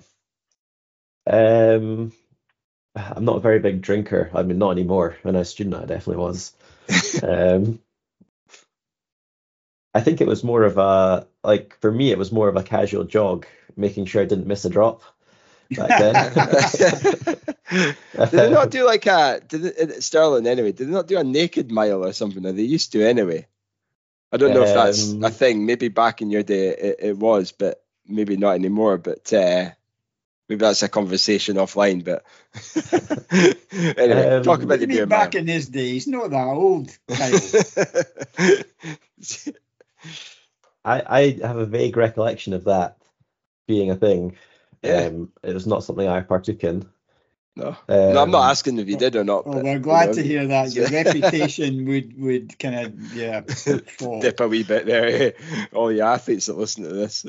I'm not a very big drinker. I mean, not anymore. When I was a student, I definitely was. I think it was more of for me, it was more of a casual jog, making sure I didn't miss a drop back then. Did they not do Stirling anyway? Did they not do a naked mile or something? They used to anyway. I don't know if that's a thing. Maybe back in your day it was, but maybe not anymore. But maybe that's a conversation offline. But anyway, talk about the beer back in his day. He's not that old. I have a vague recollection of that being a thing. It was not something I partook in. No, I'm not asking if you did or not. Well, we're glad to hear that. Your reputation would kind of fall. Dip a wee bit there. All the athletes that listen to this.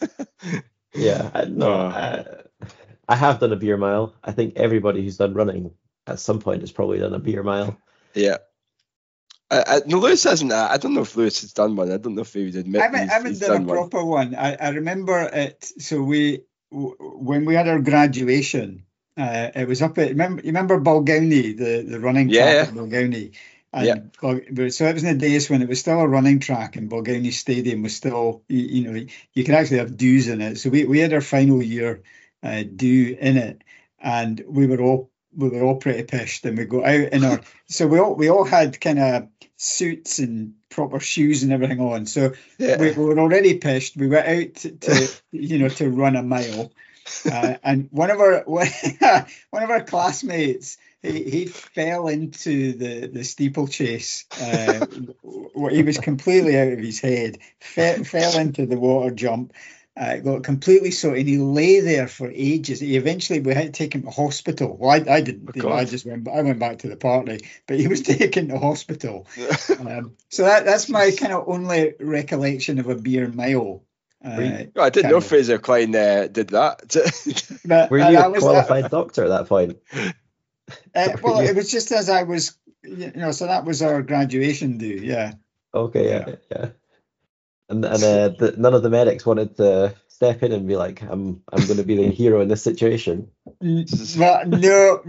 I have done a beer mile. I think everybody who's done running at some point has probably done a beer mile. Yeah. No, Lewis hasn't. I don't know if Lewis has done one. I don't know if he would admit. I haven't done a proper one. I remember it. So when we had our graduation, it was up at. You remember Balgownie, the running track at Balgownie. And so it was in the days when it was still a running track, and Balgownie Stadium was still, you could actually have dues in it. So we had our final year due in it, and we were all pretty pissed, and we go out in our. So we all had kind of suits and proper shoes and everything on. So we were already pissed. We went out to run a mile, and one of our classmates. He fell into the steeplechase. He was completely out of his head. Fell into the water jump. Got completely sore, and he lay there for ages. We had to take him to hospital. Well, I didn't. I went back to the party, but he was taken to hospital. So that's my kind of only recollection of a beer mile. I didn't know Fraser Clyne did that. Were you a qualified doctor at that point? Well, it was just as I was, so that was our graduation due, yeah. Okay, yeah. And none of the medics wanted to step in and be like, I'm going to be the hero in this situation. Well, no.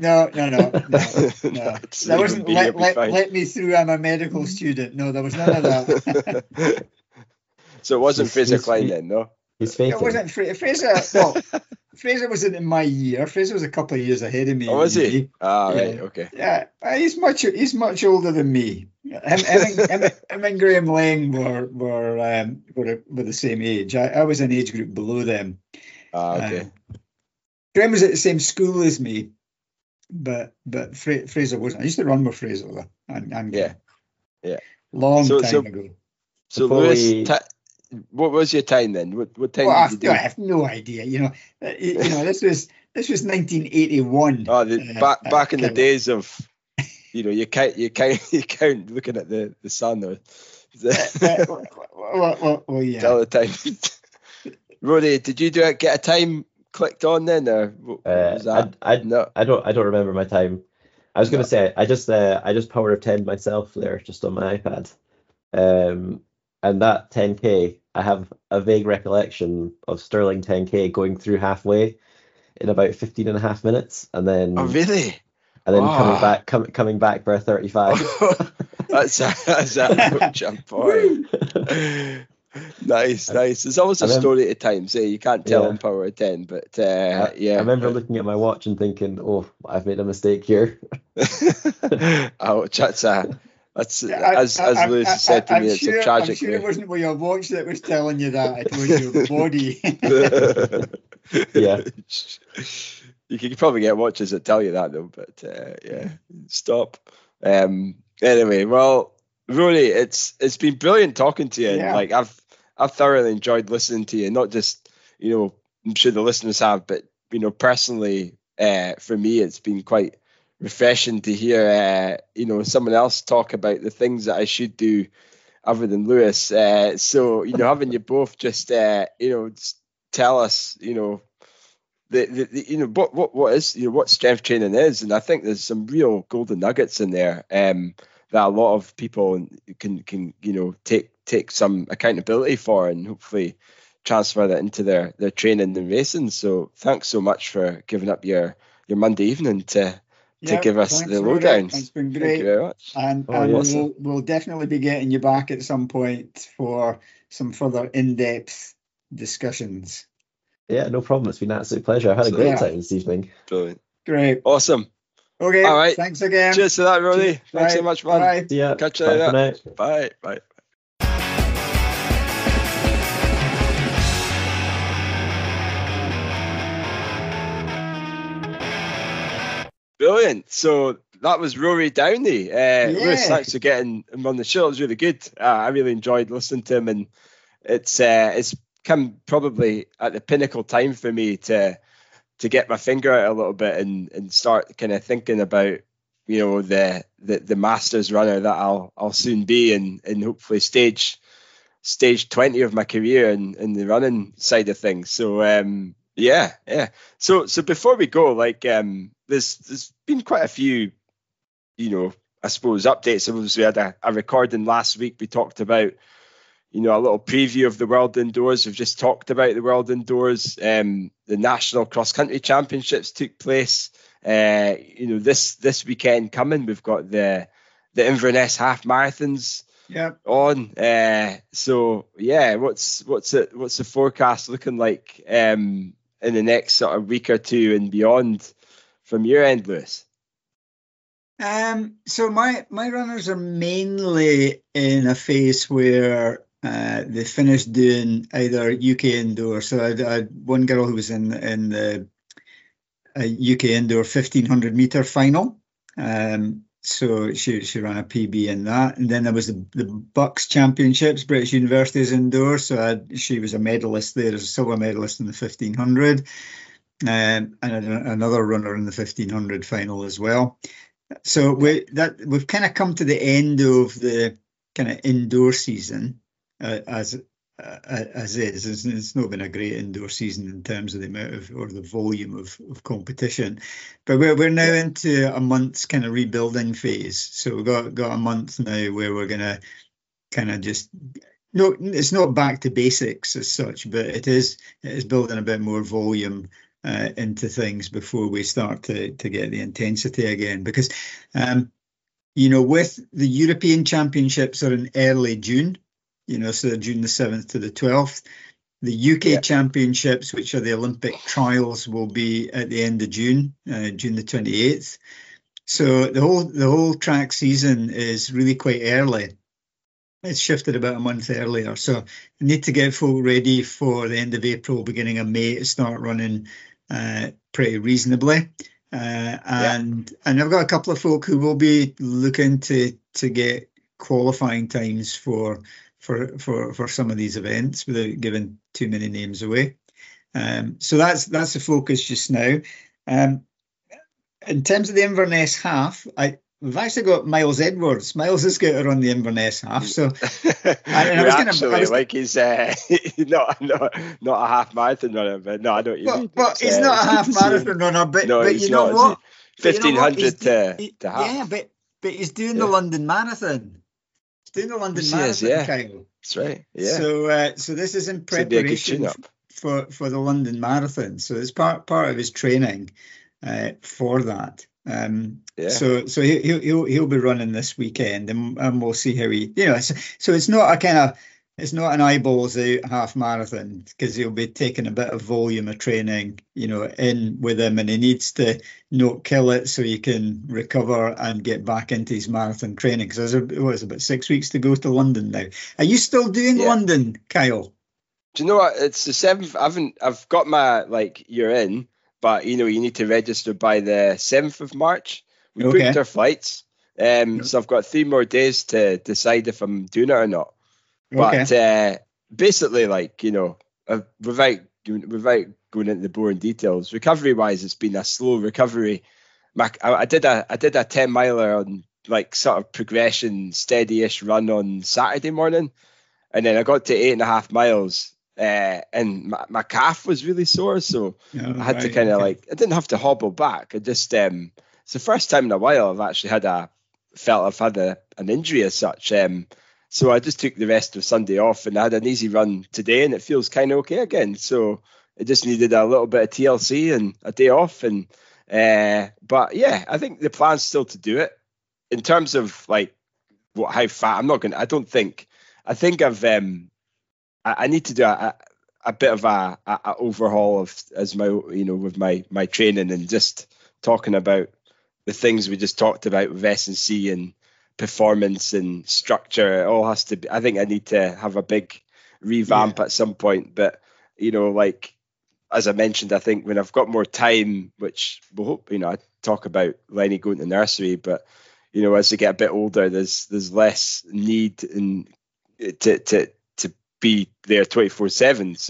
That wasn't let me through. I'm a medical student. No, there was none of that. So it wasn't Fraser Clyne then, no? He's faking. It wasn't Fraser. Well, Fraser wasn't in my year. Fraser was a couple of years ahead of me. Oh, was he? Right, okay. Yeah, he's much older than me. Him and Graham Lang were the same age. I was an age group below them. Okay. Graham was at the same school as me, but Fraser wasn't. I used to run with Fraser though. Yeah. Long time ago. So Lewis, what was your time then? What time did you do? I have no idea. This was 1981. Back in the days of, you count looking at the sun or. Well, yeah. Tell the time. Roddy, did you get a time clicked on then, or what was that? I don't remember my time. I was going to say I just power of 10 myself there just on my iPad. And that 10K, I have a vague recollection of Sterling 10K going through halfway in about 15 and a half minutes, and then really, and then coming back for a 35. That's a jump boy. Nice. There's always a story at times. You can't tell on power of 10, but I remember looking at my watch and thinking, "Oh, I've made a mistake here." Ouch! That's as Lewis said to me, it's a tragic. I'm sure it wasn't with your watch that was telling you that. It was your body. Yeah. You can probably get watches that tell you that though, but stop. Anyway, well, Rory, it's been brilliant talking to you. Yeah. Like I've thoroughly enjoyed listening to you. Not just I'm sure the listeners have, but personally, for me, it's been quite refreshing to hear someone else talk about the things that I should do other than Lewis. So having you both just tell us what is what strength training is, and I think there's some real golden nuggets in there that a lot of people can take some accountability for, and hopefully transfer that into their training and racing. So thanks so much for giving up your Monday evening to give us the lowdown. It's been great. Thank you very much. And we'll definitely be getting you back at some point for some further in-depth discussions. Yeah, no problem. It's been an absolute pleasure. I've had a great time this evening. Brilliant. Great. Awesome. Okay. All right. Thanks again. Cheers to that, Roddy. Thanks so much, man. Bye. Yeah. Catch you later. Bye. Bye. Brilliant. So that was Rory Downey. Lewis, thanks for getting him on the show. It was really good. I really enjoyed listening to him, and it's come probably at the pinnacle time for me to get my finger out a little bit and start kind of thinking about, you know, the Masters runner that I'll soon be, and hopefully stage 20 of my career in the running side of things. So yeah. So before we go, like there's been quite a few, you know, I suppose updates. We had a recording last week. We talked about, you know, a little preview of the World Indoors. We've just talked about the World Indoors. The National Cross Country Championships took place. You know, this weekend coming, we've got the Inverness Half Marathons on. So yeah, what's the forecast looking like in the next sort of week or two and beyond from your end, Lewis? So my runners are mainly in a phase where they finished doing either UK Indoor. So I had one girl who was in the UK Indoor 1500 meter final. So she ran a PB in that. And then there was the Bucks Championships, British Universities Indoor. So she was a medalist there, as a silver medalist in the 1500. And another runner in the 1500 final as well. So we've kind of come to the end of the kind of indoor season as is. It's not been a great indoor season in terms of the amount of or the volume of competition, but we're now into a month's kind of rebuilding phase. So we've got a month now where we're going to kind of just it's not back to basics as such, but it is building a bit more volume into things before we start to get the intensity again, because you know, with the European Championships are in early June, you know, so June the 7th to the 12th. The UK Championships, which are the Olympic trials, will be at the end of June, June the 28th. So the whole track season is really quite early. It's shifted about a month earlier, so we need to get folk ready for the end of April, beginning of May to start running pretty reasonably. And I've got a couple of folk who will be looking to get qualifying times for some of these events without giving too many names away. So that's the focus just now. In terms of the Inverness half, we've actually got Miles Edwards. Miles is going to run the Inverness half. So he's not a half marathon runner, but no, I don't. Well, he's not a half marathon runner, but you know what? 1500 to half. Yeah, but he's doing the London Marathon. He's doing the London Marathon, Kyle. That's right. Yeah. So this is in preparation for the London Marathon. So it's part of his training for that. So he'll be running this weekend, and we'll see how he, you know. So it's not an eyeballs out half marathon, because he'll be taking a bit of volume of training, you know, in with him, and he needs to not kill it so he can recover and get back into his marathon training. Because there's about 6 weeks to go to London now. Are you still doing London, Kyle? Do you know what? It's the 7th. I've got my you're in. But, you know, you need to register by the 7th of March. We booked our flights. So I've got 3 more days to decide if I'm doing it or not. But basically, you know, without going into the boring details, recovery-wise, it's been a slow recovery. I did a 10 miler on sort of progression, steady-ish run on Saturday morning. And then I got to 8.5 miles. And my calf was really sore, so I had to kind of I didn't have to hobble back. I just it's the first time in a while I've actually felt I've had an injury as such. So I just took the rest of Sunday off, and I had an easy run today, and it feels kind of okay again. So it just needed a little bit of TLC and a day off, and but yeah, I think the plan's still to do it. In terms of how fat, I'm not gonna. I think I've I need to do a bit of a overhaul with my training, and just talking about the things we just talked about with S&C and performance and structure. It all has to be. I think I need to have a big revamp at some point. But you know, as I mentioned, I think when I've got more time, which we'll hope, you know, I talk about Lenny going to nursery, but you know, as they get a bit older, there's less need to be there 24/7. So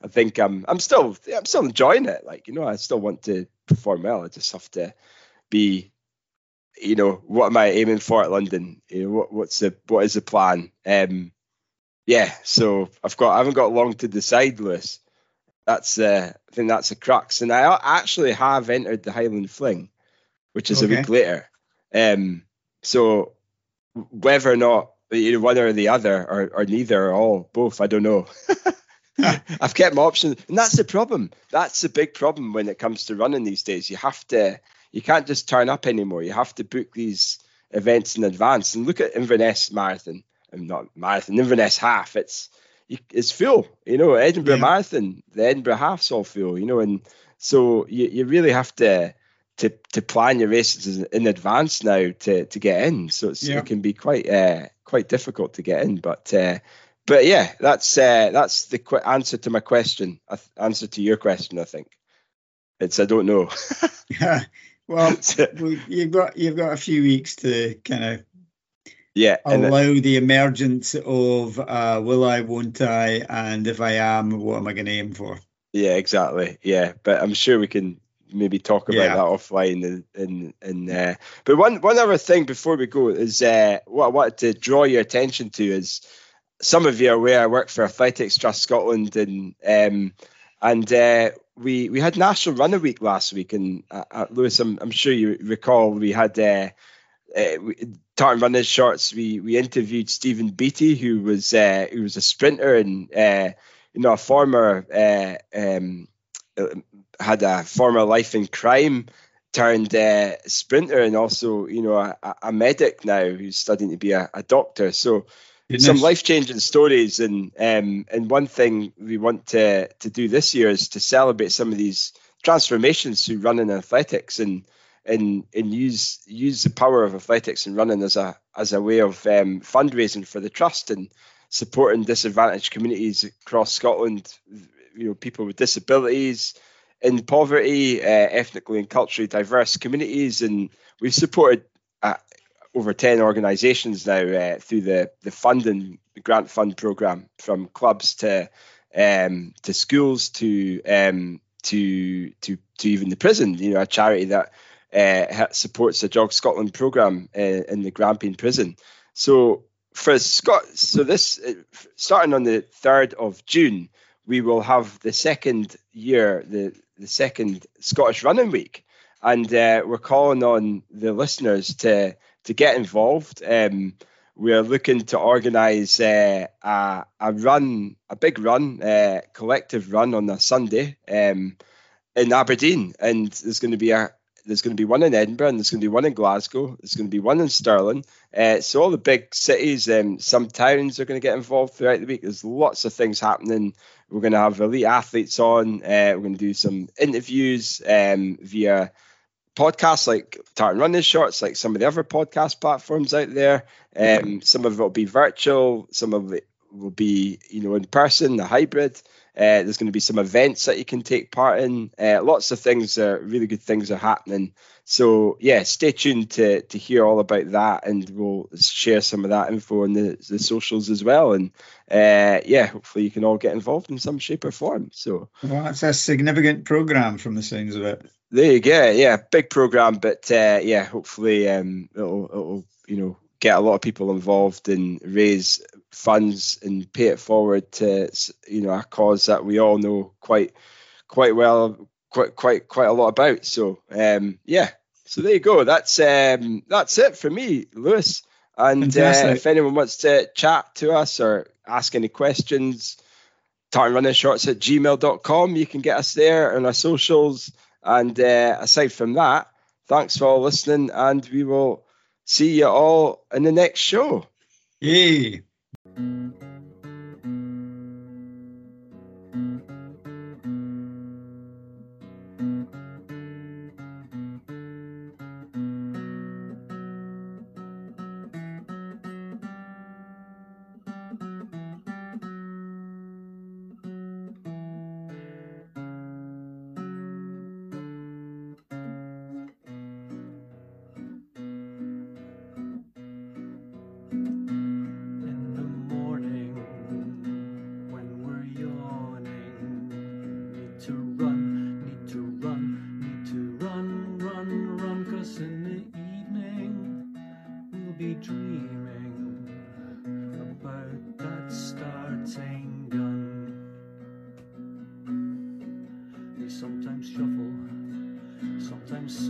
I think I'm still enjoying it. Like, you know, I still want to perform well. I just have to be, you know, what am I aiming for at London? You know, what is the plan? Yeah, so I haven't got long to decide, Lewis. That's I think that's a crux. And I actually have entered the Highland Fling, which is a week later. So whether or not, you know, one or the other, or neither, or all, both, I don't know. I've kept my options, and that's the problem. That's the big problem when it comes to running these days. You can't just turn up anymore. You have to book these events in advance. And look at Inverness Marathon, and not marathon, Inverness Half. It's full. You know, Edinburgh Marathon, the Edinburgh Half's all full. You know, and so you really have to plan your races in advance now to get in. So it can be quite difficult to get in. But yeah, that's the answer to my question. Answer to your question, I think. It's I don't know. Well, you've got a few weeks to kind of allow the emergence of will I, won't I, and if I am, what am I going to aim for? Yeah, exactly. Yeah, but I'm sure we can maybe talk about that offline. But one other thing before we go is what I wanted to draw your attention to is, some of you are aware I work for Athletics Trust Scotland, and we had National Runner Week last week, and Lewis, I'm sure you recall, we had Tartan Runners Shorts. We interviewed Stephen Beattie, who was a sprinter and you know, a former had a former life in crime turned sprinter, and also, you know, a medic now who's studying to be a doctor. So some life-changing stories, and one thing we want to do this year is to celebrate some of these transformations through running and athletics, and use the power of athletics and running as a way of fundraising for the trust and supporting disadvantaged communities across Scotland. You know, people with disabilities, in poverty, ethnically and culturally diverse communities, and we've supported over 10 organisations now through the funding, the grant fund programme, from clubs to schools to even the prison. You know, a charity that supports the Jog Scotland programme in the Grampian prison. So this starting on the 3rd of June, we will have the second year, the second Scottish Running Week, and we're calling on the listeners to get involved. We are looking to organise a big run, collective run on a Sunday in Aberdeen, and there's going to be one in Edinburgh, and there's going to be one in Glasgow, there's going to be one in Stirling. So all the big cities, some towns are going to get involved throughout the week. There's lots of things happening. We're going to have elite athletes on. We're going to do some interviews via podcasts like Tartan Running Shorts, like some of the other podcast platforms out there. Some of it will be virtual, some of it will be, you know, in person, a hybrid. There's going to be some events that you can take part in. Lots of things, really good things are happening. So yeah, stay tuned to hear all about that, and we'll share some of that info on the socials as well. And yeah, hopefully you can all get involved in some shape or form. So, well, it's a significant programme from the sounds of it. There you go. Yeah, big programme, but yeah, hopefully it'll you know, get a lot of people involved and raise funds and pay it forward to, you know, a cause that we all know quite well, quite a lot about. So yeah, so there you go. That's it for me, Lewis. And if anyone wants to chat to us or ask any questions, tartanrunningshorts@gmail.com. You can get us there on our socials. And aside from that, thanks for all listening, and we will see you all in the next show. Yay!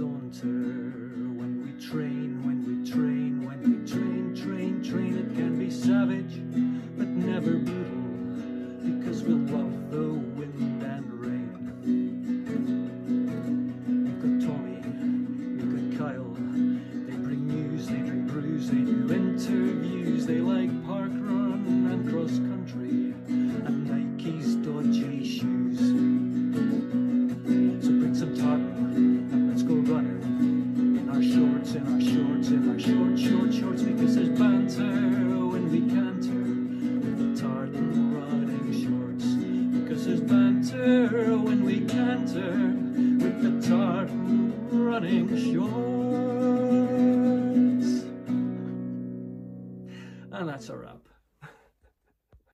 saunter, when we train, train. It can be savage, but never brutal, because we love the wind and rain. You've got Tommy, you've got Kyle, they bring news, they drink brews, they do interviews, they like park run and cross country, and Nike's dodgy shoes. So bring some tartan and let's go running in our shorts, because there's banter when we canter with the tartan running shorts, because there's banter when we canter with the tartan running shorts. And that's a wrap.